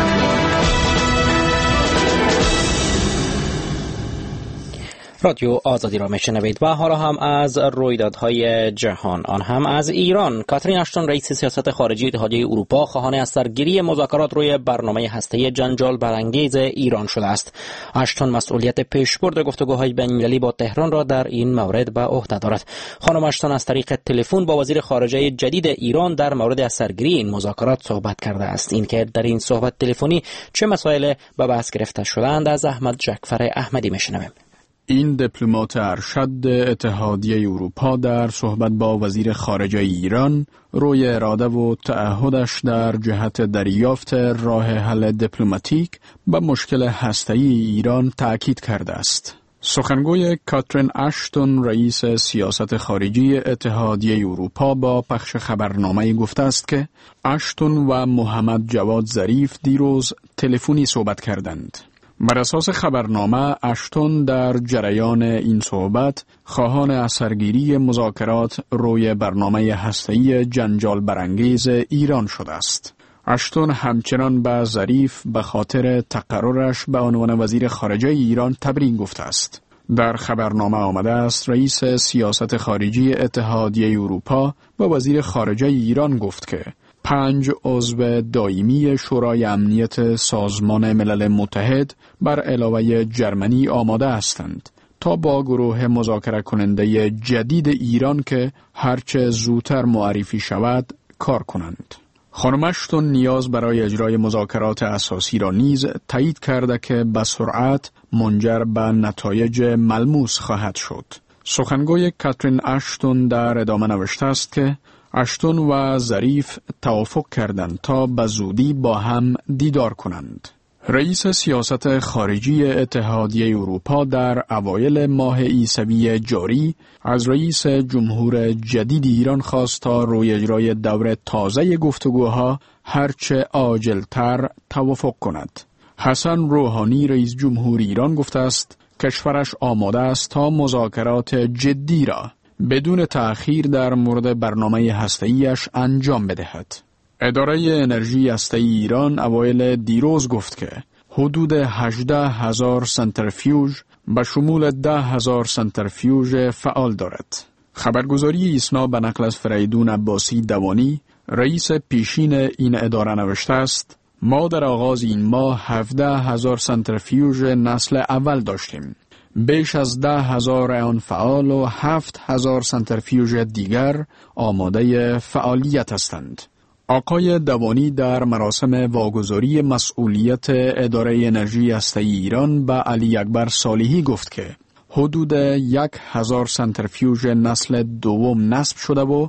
رادیو آزادی را میشنوید و حالا هم از رویدادهای جهان، آن هم از ایران. کاترین اشتون رئیس سیاست خارجی اتحادیه اروپا خواهان از سرگیری مذاکرات روی برنامه هسته‌ای جنجال برانگیز ایران شده است. اشتون مسئولیت پیشبرد گفتگوهای بین‌المللی با تهران را در این مورد به عهده دارد. خانم اشتون از طریق تلفن با وزیر خارجه جدید ایران در مورد از سرگیری این مذاکرات صحبت کرده است. اینکه در این صحبت تلفنی چه مسائل به بحث گرفته شدند از احمد جعفر احمدی میشنویم. این دیپلمات ارشد اتحادیه اروپا در صحبت با وزیر خارجه ایران روی اراده و تعهدش در جهت دریافت راه حل دیپلماتیک به مشکل هسته‌ای ایران تأکید کرده است. سخنگوی کاترین اشتون رئیس سیاست خارجی اتحادیه اروپا با پخش خبرنامه گفته است که اشتون و محمد جواد ظریف دیروز تلفنی صحبت کردند. بر اساس خبرنامه اشتون در جریان این صحبت خواهان از سرگیری مذاکرات روی برنامه هسته‌ای جنجال برانگیز ایران شده است. اشتون همچنان به ظریف به خاطر تقررش به عنوان وزیر خارجه ایران تبریک گفته است. در خبرنامه آمده است رئیس سیاست خارجی اتحادیه اروپا و وزیر خارجه ایران گفت که پنج عضو دائمی شورای امنیت سازمان ملل متحد بر علاوه جرمنی آماده هستند تا با گروه مذاکره کننده جدید ایران که هرچه زودتر معرفی شود کار کنند. خانم اشتون نیاز برای اجرای مذاکرات اساسی را نیز تایید کرده که به سرعت منجر به نتایج ملموس خواهد شد. سخنگوی کاترین اشتون در ادامه نوشته است که اشتون و ظریف توافق کردند تا به زودی با هم دیدار کنند. رئیس سیاست خارجی اتحادیه اروپا در اوایل ماه عیسوی جاری از رئیس جمهور جدید ایران خواست تا روی اجرای دور تازه گفتگوها هرچه عاجلتر توافق کند. حسن روحانی رئیس جمهور ایران گفته است کشورش آماده است تا مذاکرات جدی را بدون تأخیر در مورد برنامه هسته‌ایش انجام بدهد. اداره انرژی هسته‌ای ایران اوایل دیروز گفت که حدود هجده هزار سنترفیوژ به شمول ده هزار سنترفیوژ فعال دارد. خبرگزاری اسنا به نقل از فریدون عباسی دوانی رئیس پیشین این اداره نوشته است ما در آغاز این ماه هفده هزار سنترفیوژ نسل اول داشتیم. بیش از ده هزار آن فعال و هفت هزار سنترفیوژ دیگر آماده فعالیت هستند. آقای دوانی در مراسم واگذاری مسئولیت اداره انرژی هسته‌ای ایران به علی اکبر صالحی گفت که حدود یک هزار سنترفیوژ نسل دوم نصب شده و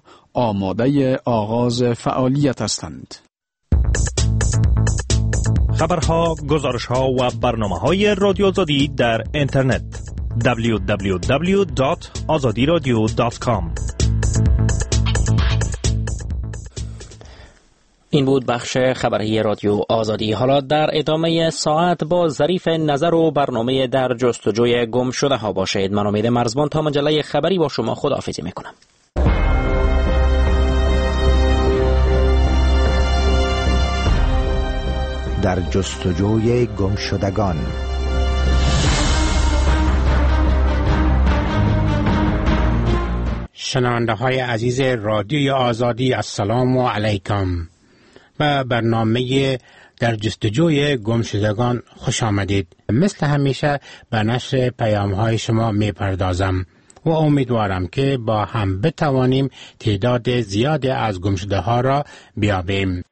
آماده آغاز فعالیت هستند. خبرها، گزارشها و برنامه‌های رادیو آزادی در اینترنت: دبلیو دبلیو دبلیو دات آزادی رادیو دات کام. این بود بخش خبری رادیو آزادی. حالا در ادامه ساعت با ظریف نظر و برنامه در جستجوی گم شده ها باشید. من امید مرزبان تا مجله خبری با شما خداحافظی میکنم. در جستجوی گم شدگان. شنونده های عزیز رادیوی آزادی، السلام علیکم. به برنامه در جستجوی گمشدگان خوش آمدید. مثل همیشه به نشر پیام های شما می پردازم و امیدوارم که با هم بتوانیم تعداد زیادی از گمشده ها را بیابیم.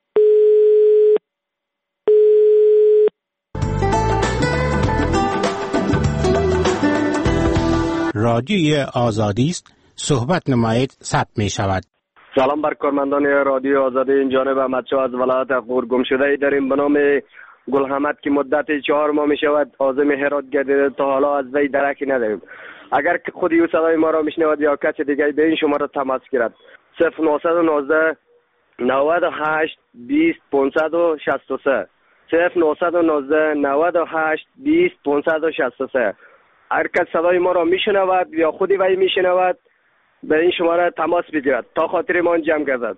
رادیوی آزادی است، صحبت نمایید، ثبت می شود. سلام بر کارمندان رادیو آزادی. این جانب احمد شاه از ولایت افغان گم شده داریم به نام گل حمد که مدت چهار ماه می شود عازم هرات گردیده، تا حالا از وی درکی نداریم. اگر که خودی او صدای ما را میشنود یا کسی دیگه به این شماره تماس گیرد. صفر نهصد و نوزده نود و هشت بیست پانصد و شصت و سه صفر نهصد و نوزده نود و هشت بیست پانصد و شصت و سه. هر کس صدای ما را میشنود یا خودی وی میشنود به این شماره تماس بگیرد تا خاطر ما جمع گردد.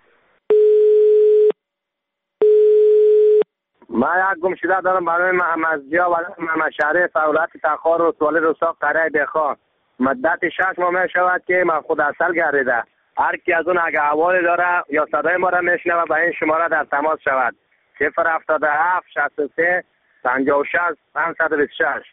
ما یک گم شده دارم برای محمد زیا و محمد شهری فعالیت تخار و سوال روسا قرای بخواه. مدت شش ماه می شود که من خود اصل گردیده. هر کی از اون اگه احوالی داره یا صدای ما را میشنوه به این شماره در تماس شود. صفر هفتاد و هفت شصت و سه پنجاه و شش پانصد و بیست و شش.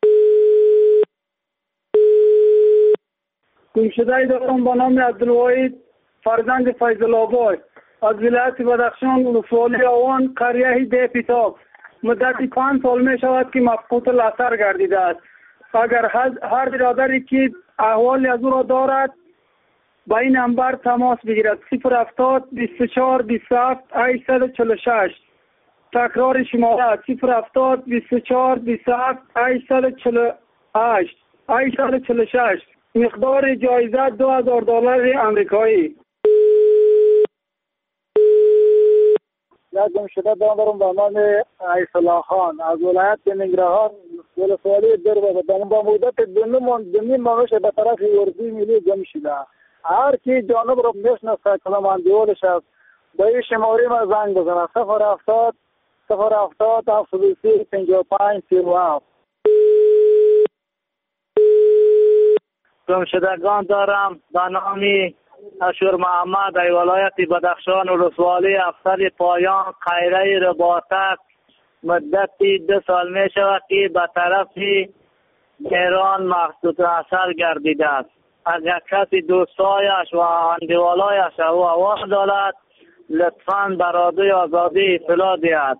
گم شده دارم با نام عبدالواحد فرزند فیضل آباد از ولایت بدخشان ولسوالی آوان قریه ده پیتاب. مدت پنج سال می شود که مفقود الاثر گردیده است. اگر هر برادری که احوالی از او را دارد با این نمبر تماس بگیرد. صفر هفتاد بیست و چهار بیست و هفت هشتصد و چهل و شش. تکرار شماره صفر هفتاد بیست و چهار بیست و هفت هشتصد و چهل و هشت هشتصد و چهل و شش. مقدار جایزه دو هزار دلار آمریکایی. یک گم شده دارم به نام عیسی الله خان از ولایت ننگرهار ولسوالی دربه. با مدت دو نیم ماه به طرف اردوی ملی گم شده. هر کی جانب رو میشناسه کلام اندیولش است به این شماره ما زنگ بزنه. صفر هفتاد صفر هفتاد هفتاد و سه پنجاه و پنج سی و هفت. گم شدگان دارم به نام اشور محمد ای ولایت بدخشان ولسوالی افسر پایان خیره رباطک. مدتی دو سال می شود که به طرف ایران مقصود اثر گردیده است. اگر کسی دوستایش و اندیوالایش او آواز دارد لطفاً بر رادیوی آزادی اطلاع دهد.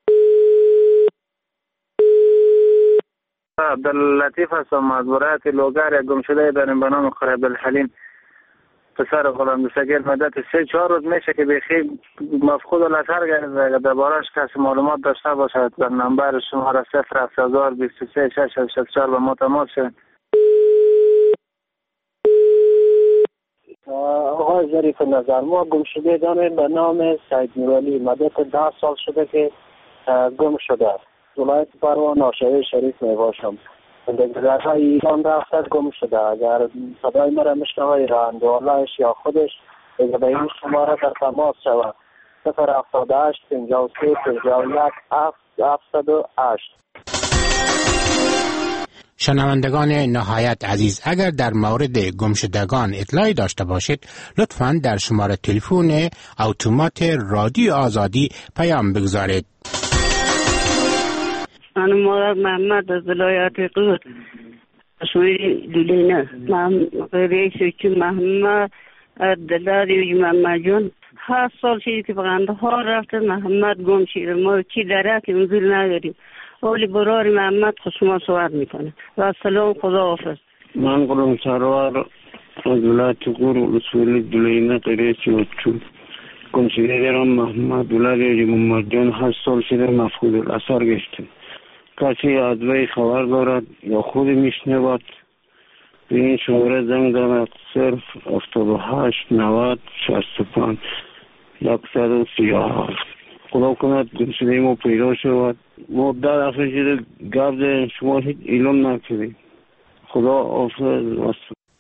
عبداللطیف هستم از ولایت لوگر. گم شده داریم به نام خراب الحلیم پسر غلام دستگیر. مدت سه چهار روز میشه که بخیر مفقود الاثر گردیده. اگر درباره‌اش کسی معلومات داشته باشد در نمبر شماره صفر هفتاد بیست و سه شصت و شش شصت و چهار به ما تماس شد. آقای ظریف نظر، ما گم شده داریم به نام سید نورالی. مدت ده سال شده که گم شده است. ولایت پروان ناشهر شریف می باشم. در گذرهای ایران رفته گم شده. اگر صدای مرا میشنوه راننده‌اش یا خودش به این شماره در تماس شود. صفر هفتاد و هشت پنجاه و سه پنجاه و یک هفتصد و هشت. شنوندگان نهایت عزیز، اگر در مورد گمشدگان اطلاعی داشته باشید لطفاً در شماره تلفن اتومات رادیو آزادی پیام بگذارید. من مراد محمد از ولایت قوت شوی دولینه. من رئیس که محمد دلاری محمد جون هر سال چیزی که بغنده ها رفته محمد گم شده. ما چی درک منظور نداریم. اولی برار محمد خشما سوار میکنه. و سلام، خدا حافظ. من قرم سروار از ولایت قور رسولی دولینه قریسی و چون گم شده دارم محمد دلاری محمد جون هر سال شده مفقود الاثر گشته. کسی از وی خبر دارد یا خود میشنود به این شماره زنگ زند صرف هفتاد و هشت نود شصت و پنج یکصد و سی و هفت. خدا کند گمشده ما پیدا شود. ما در اخیر شده گرد شما هیچ اعلام نکردیم. خدا حافظ.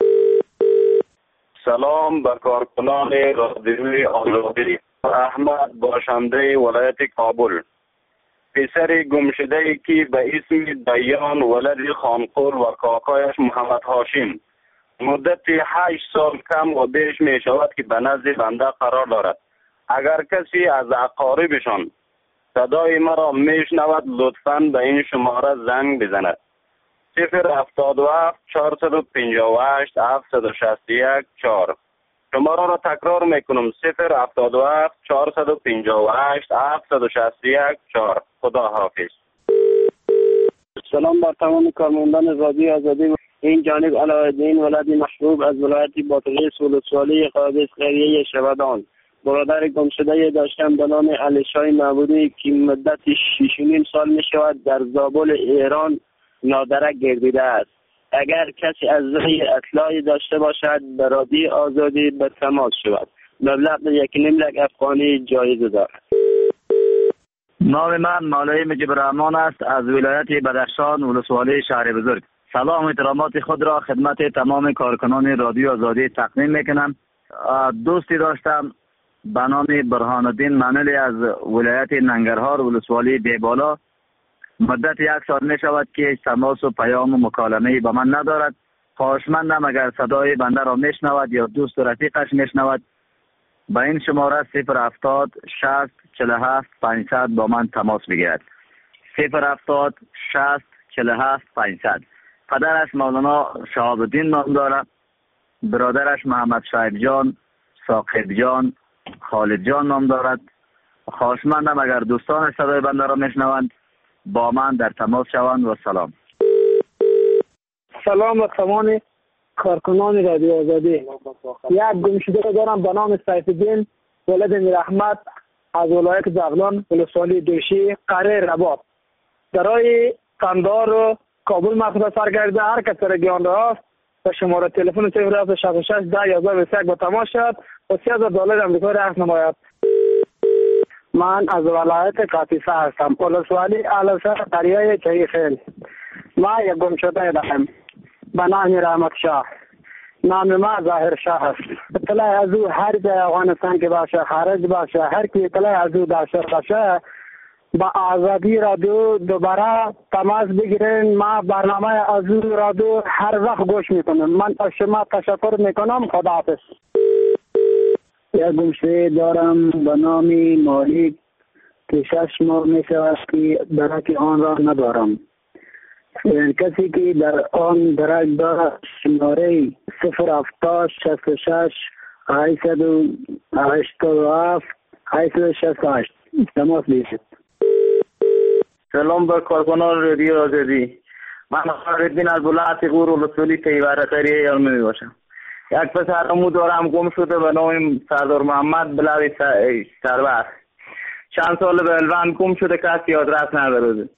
سلام به کارکنان رادیوی آزادی. احمد باشنده ولایت کابل، پسر گمشده که به اسم دیان ولد خانقور و کاکایش محمد هاشم مدت هشت سال کم و بیش می شود که به نزد بنده قرار دارد. اگر کسی از اقاربشان صدای مرا می شنود لطفاً به این شماره زنگ بزند: صفر هفتاد و هفت چهارصد و پنجاه و هشت هفتصد و شصت و یک چهار. شماره را تکرار میکنم: صفر هفتاد و هفت چهارصد و پنجاه و هشت هفتصد و شصت و یک چهار. خدا حافظ. سلام بر تمام کارمندان رادیو آزادی. این جانب علاءالدین ولد محبوب از ولایت بادغیس ولسوالی قادس قریه شبدان. برادر گمشده داشتم به نام علیشای معبودی که مدت شش و نیم سال می شود در زابل ایران نادرک گردیده است. اگر کسی از وی اطلاعی داشته باشد به رادیو آزادی به تماس شود. مبلغ یک نیم لک افغانی جایزه دارد. نام من مولوی مجیب الرحمن است از ولایت بدخشان ولسوالی شهر بزرگ. سلام و احترامات خود را خدمت تمام کارکنان رادیو آزادی تقدیم میکنم. دوستی داشتم به نام برهان الدین منلی از ولایت ننگرهار ولسوالی بیبالا. مدت یک سال می شود که تماس و پیام و مکالمه با من ندارد. خواهشمندم اگر صدای بنده را میشنود یا دوست و رفیقش میشنود با این شماره صفر هفتاد شصت چهل و هفت پانصد با من تماس بگیرد. صفر هفتاد شصت چهل و هفت پانصد. پدرش مولانا شهاب الدین نام دارد. برادرش محمد شایب جان، ثاقب جان، خالد جان نام دارد. خواهشمندم اگر دوستان صدای بنده را میشنوند با من در تماس شوند و سلام. سلام به تمام کارکنان رادیو آزادی. یک گمشده دارم به نام سیف الدین ولد میرحمت از ولایت بغلان ولسوالی دوشی قره رباط. برای قندار و کابل مقصد سرگرده هر کس را گیان راست به شماره تلفن صفر هفت شصت و شش ده یازده بیست و یک با تماس شد و سی هزار دلار امریکایی رفت نماید. من از ولایت کاتیسا هستم، ولسوالی اعلاسر قریه چهیخیل. ما یک گمشده دارم به نام رحمت شاه. نام ما ظاهر شاه است. اطلاع از او هر جای افغانستان که باشه، خارج باشه، هر کی اطلاع از او داشته باشه با آزادی رادیو دوباره تماس بگیرین. ما برنامه از او رادیو هر وقت گوش میکنم. من از شما تشکر میکنم. خداحافظ. یک گمشده دارم به نام مالک که شش ماه می شود که درک آن را ندارم. یعنی کسی که در آن درک دارد شماره صفر هفتاد شصت و شش هشتصد و هشتاد و هفت هشتصد و شصت و هشت تماس بگیرید. سلام بر کارکنان رادیو آزادی. من خالدین از ولایت غور ولسوالی تیوره قریه یلمی می باشم. یک پسر امو دارم گم شده به نام سردار محمد بلاوی سرور. چند سال به الوان گم شده کسی آدرس نداره.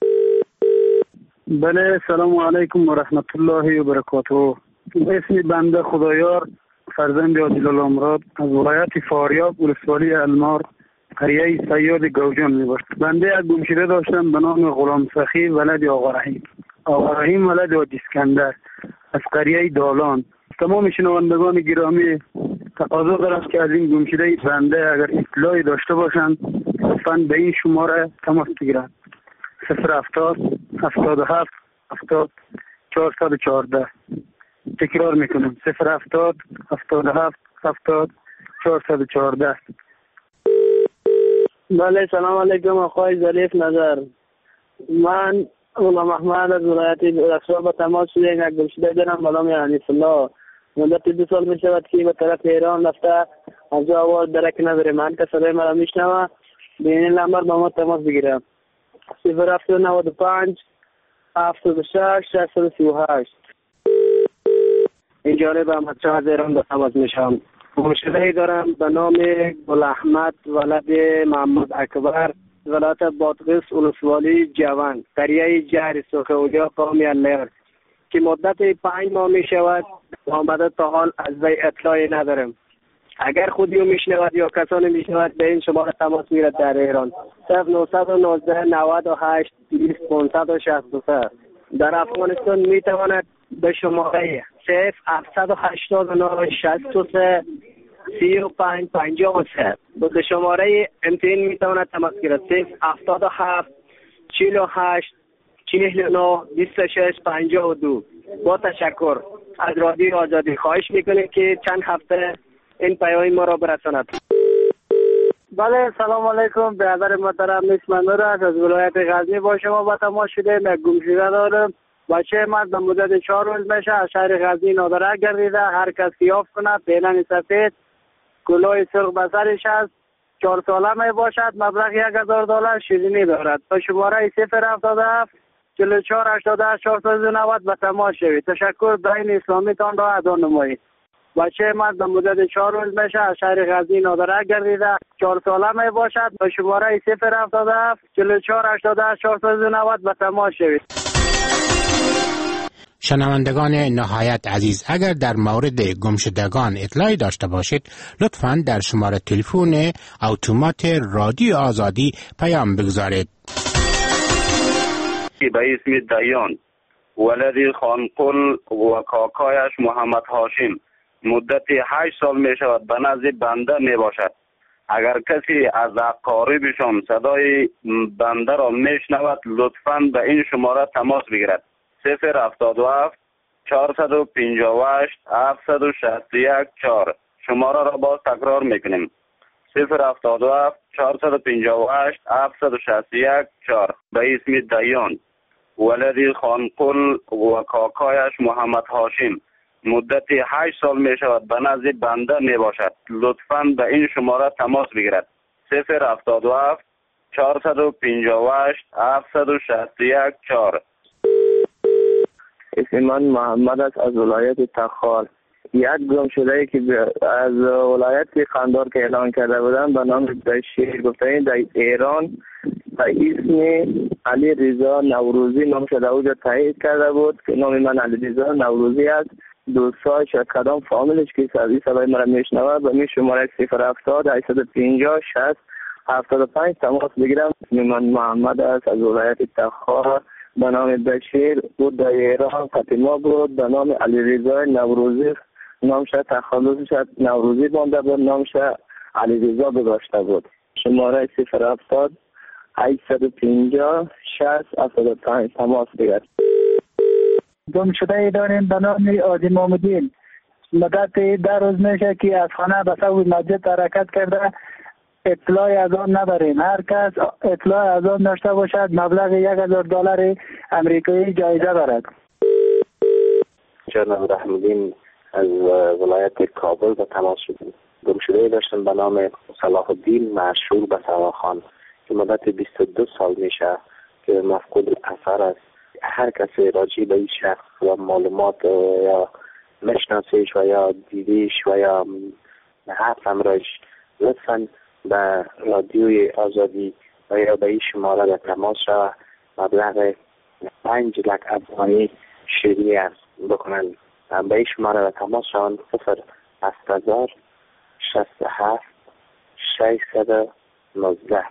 بله، سلام علیکم و رحمت الله و برکاته. اسم بنده خدایار فرزند عادل الامراد از ولایت فاریاب ولسوالی المار قریه سیاد گوجان می باشد. بنده یک گمشده داشتم به نام غلام سخی ولد آقا رحیم. آقا رحیم ولد حاجی اسکندر از قریه دالان. تمام شنوندگان گرامی تقاضا دارم که از این گمشده بنده اگر اطلاعی داشته باشند لطفاً به این شماره تماس بگیرند: صفر هفتاد هفتاد و هفت هفتاد چهارصد و چهارده. تکرار میکنم: صفر هفتاد هفتاد و هفت هفتاد چهارصد و چهارده. بله، سلام علیکم آقای ظریف نظر. من غلام احمد از ولایت رسول با تماس شده یک گمشده دارم به نام حنیف الله. مدت دو سال می شود که به طرف ایران رفته، از آواز درک نداره. من که صدای مرا میشنوه به این نمبر با ما تماس بگیرم: صفر هفت نود و پنج هفتاد و شش شصت و سی و هشت. این جانب احمد شاه از ایران به تماس میشم. گمشده‌ای دارم به نام گل احمد ولد محمد اکبر ولایت بادغیس ولسوالی جوان قریه جهر سرخ اولیا قوم اللیار که مدت پنج ماه می شود آمده تا حال از وی اطلاعی ندارم. اگر خودی میشنود یا کسانی میشنود به این شماره تماس میرد در ایران صفر نه یک نه نود و هشت بیست پانصد و شصت و سه. در افغانستان میتواند به شماره صفر هفتصد و هشتاد و نه شصت و سه سی و پنج پنجاه و سه به شماره امتحان میتواند تماس گیرد صفر هفتاد و هفت چهل و هشت چهل و نه بیست و شش پنجاه و دو. با تشکر از رادیو آزادی خواهش میکنیم که چند هفته این پیام ما را برساند. بله سلام علیکم، برادر محترم نسمان نور است از ولایت غزنی. با شما با تماس شده من گمشده دارم. بچه من به مدت چهار روز میشه از شهر غزنی نادره گردیده. هر کس که یافت کنه پیرن سفید کلاه سرخ به سرش است، چهار ساله می باشد، مبلغ یک هزار دلار شیرینی دارد. با شماره صفر هفتاد و هفت چهل و چهار هشتاد و هشت چهارصد و نود به تماس شوید. تشکر. دین اسلامی تان را ادا نمایید. بچه من به مدت چهار روز میشه از شهر غزنی نادره گردیده، چهار ساله می باشد. با شماره صفر هفتاد و هفت چهل و چهار هشتاد و هشت چهارصد و نود به تماس شوید. شنوندگان نهایت عزیز، اگر در مورد گمشدگان اطلاعی داشته باشید لطفاً در شماره تلفن اتومات رادیو آزادی پیام بگذارید. به اسم دیان ولدی خانقل و کاکایش محمد هاشم مدت هشت سال می شود به نزد بنده می باشد. اگر کسی از اقاربشان صدای بنده را می شنود لطفاً به این شماره تماس بگیرد صفر هفتاد و هفت چهارصد و پنجاه و هشت هفتصد و شصت و یک چهار. شماره را باز تکرار میکنیم صفر هفتاد و هفت چهارصد و پنجاه و هشت هفتصد و شصت و یک چهار. به اسم دیان ولدی خانقل و کاکایش محمد هاشم مدت هشت سال می شود به نزد بنده می باشد. لطفاً به این شماره تماس بگیرد صفر هفتاد و هفت چهارصد و پنجاه و هشت هفتصد و شصت و یک چهار. اسم من محمد است از ولایت تخار. یک گم شده که از ولایت قندار که اعلان کرده بودن به نام بشیر گفتن در ایران به اسم علی رضا نوروزی نام شده او تایید کرده بود که نام من علی رضا نوروزی است. دوستای شاید کدام فامیلش که سرویس سالای مرا میشنوه به می شماره صفر هفتاد هشتصد و پنجاه شصت هفتاد و پنج تماس بگیرم. اسم من محمد است از ولایت تخار به نام بشیر بود در ایران قتیما بود. به نام علی رضا نوروزی نامش تخلصش نوروزی بانده بود، نامش علی رضا گذاشته بود. شماره صفر هفتاد هشتصد و پنجاه شصت هفتاد و پنج تماس بگیرد. گم شده داریم به نام عادی محمدین. مدت ده روز میشه که از خانه به سوی مسجد حرکت کرده، اطلاعی از آن نداریم. هر کس اطلاع از آن داشته باشد مبلغ یک هزار دلار امریکایی جایزه دارد. جناب رحمدین از ولایت کابل به تماس شدیم. گم شده داشتم به نام صلاح الدین مشهور به سواخان که مدت بیست و دو سال میشه که مفقود الاثر است. هر کسی راجع به این شخص و معلومات یا مشناسیش و یا دیدیش و یا حرف امرایش لطفاً به رادیوی آزادی و یا به این شماره به تماس شود. مبلغ پنج لک افغانی شیرینی است بکنن. به این شماره به تماس شوند صفر هفت هزار شصت و هفت ششصد و نوزده.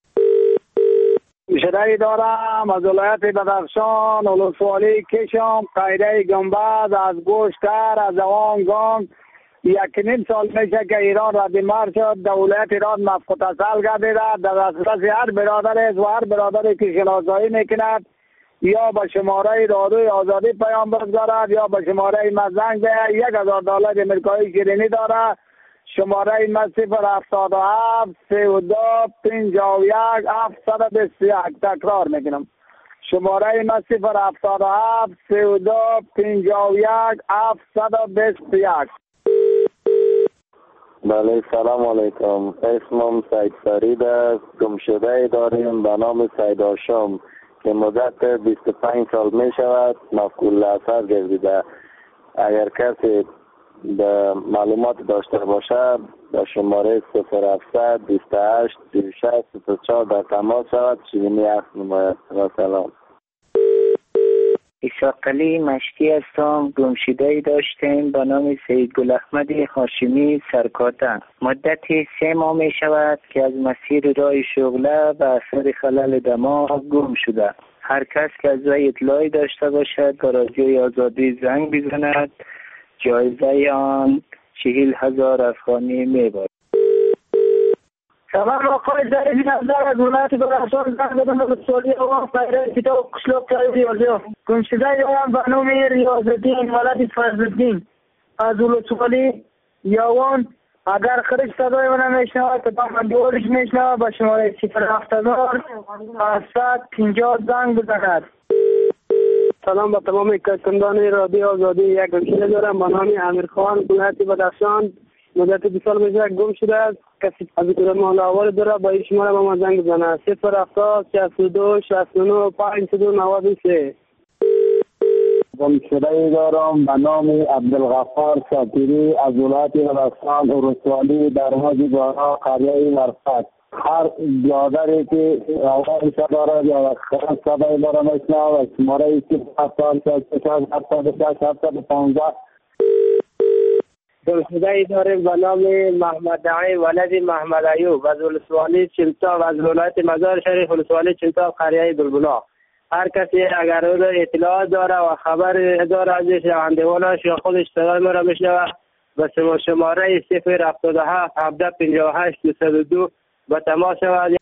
شدهی دارم از ولایت بدخشان ولسوالی کشم قیده گنبد از گوشتر از اوان گام. یک نیم سال میشه که ایران را بیمار شد. دولت ایران مفقود اصل گردیده. در دسترس هر برادر است و هر برادری که شناسایی میکند یا به شماره رادیوی آزادی پیام بگذارد یا به شماره مزنگ یک هزار دلار امریکایی شیرینی داره. شماره ما صفر هفتاد و هفت سی و دو پنجاه و یک هفتصد و بیست و یک. تکرار میکنم شماره ما صفر هفتاد و هفت سی و دو پنجاه و یک هفتصد و بیست و یک. بله سلام علیکم، اسمم سید فرید است. گمشده داریم به نام سید هاشم که مدت بیست و پنج سال می شود مفقود الاثر گردیده. اگر کسی به معلومات داشته باشه به شماره صفر هفتصد بیست و هشت سی و شش سی و چهار در تماس شود. شیرینی هست نماید. سلام. اسحاقعلی مشتی هستم. گمشده‌ای داشتیم به نام سید گل احمد هاشمی سرکاته. مدت سه ماه می شود که از مسیر راه شغله به اثر خلل دماغ گم شده. هر کس که از وی اطلاعی داشته باشد به رادیوی آزادی زنگ بزند. جایزه آن چهل هزار افغانی می باشد. سلام آقای زریفی نظر از ولایت بدخشان زنگ زدم به سوالی آقا پیره کتاب قشلاق کرد ریاضیات. گمشده آن به نام ریاض‌الدین ولد فضل‌الدین از ولسوالی یاوان. اگر خرج صدای من میشنود تا من دورش میشنود به شماره صفر هفت هزار هشتصد و پنجاه زنگ بزند. سلام به تمام کارشناسان رادیو آزادی. یک گمشده دارم به نام امیرخان ولایت بدخشان. مدت دو سال میشه گم شده است. کسی از کدام محل آوار داره با این شماره به ما زنگ بزنه. صفر هفتاد شصت و دو شصت و نه پنجصد و نود و سه. گمشده دارم به نام عبدالغفار شاکری از ولایت بدخشان ولسوالی دروازه گارا قریه مرفت. هر برادری که آوارش داره یا خرد صدای داره میشنه و شماره صفر هفتاد شصت و شش هفتاد و شش هفتاد و پانزده. گمشده داریم به نام محمد دعی ولد محمد ایوب از ولسوالی چمتا و از ولایت مزار شریف ولسوالی چمتا قریه بلبلا. هر کسی اگر او اطلاع داره و خبر داره ازش اندوانش یا خودش صدای مرا میشنوه به شماره صفر هفتاد و هفت هفده پنجاه و هشت دویست و دو به تماس شود.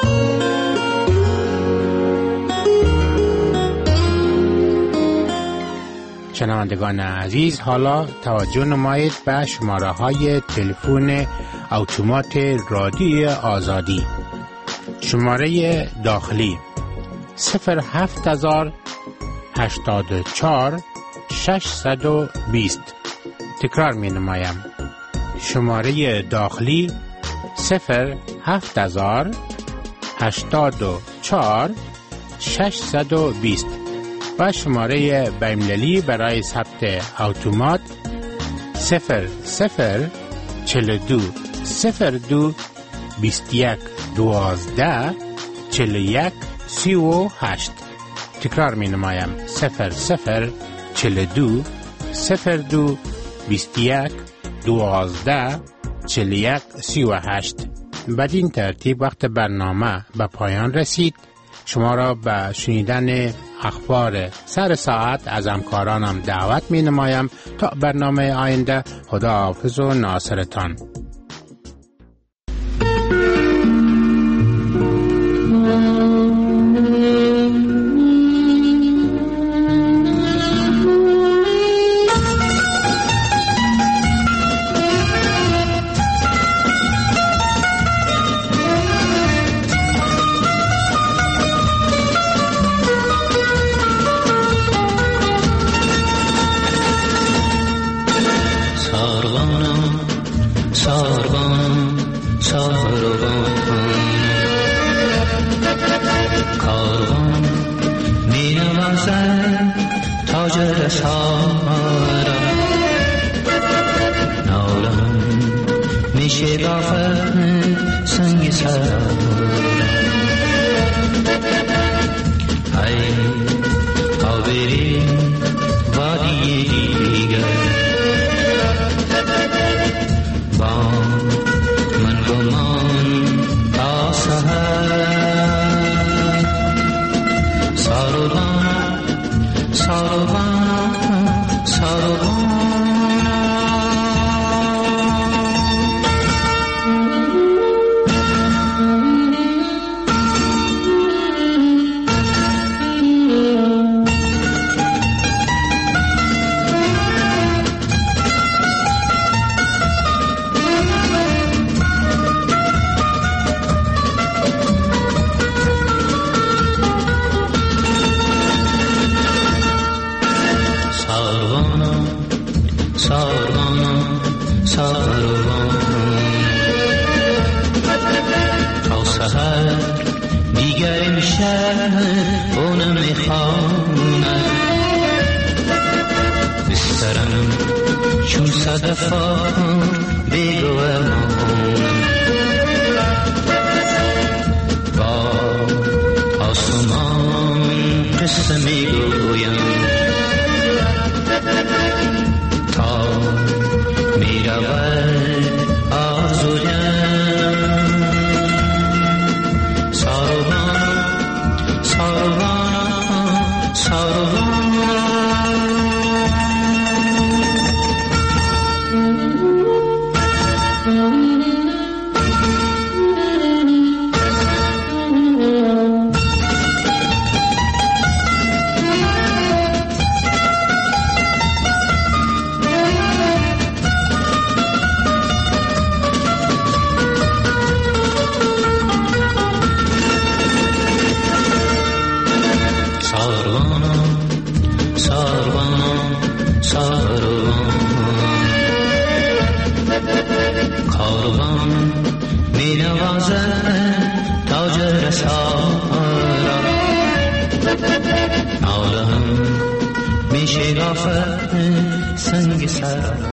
شنوندگان عزیز، حالا توجه نمایید به شماره های تلفن اتومات رادیوی آزادی. شماره داخلی صفر هفت هزار هشتاد و چهار ششصد و بیست. تکرار می نمایم. شماره داخلی صفر هفت هزار هشتاد و چهار ششصد و بیست و شماره بین‌المللی برای ثبت اتومات صفر صفر چهل و دو صفر دو بیست و یک دوازده چهل و یک سی و هشت. تکرار می نمایم. صفر صفر چهل و دو صفر دو بیست و یک دوازده چهل و یک سی و هشت. بدین ترتیب وقت برنامه به پایان رسید. شما را به شنیدن اخبار سر ساعت از همکارانم دعوت می نمایم تا برنامه آینده. خدا حافظ و ناصرتان. با آسمان قصه می گویم کاروان می نوازد تاج رسا را، ناله هم می شکافد سنگ سر.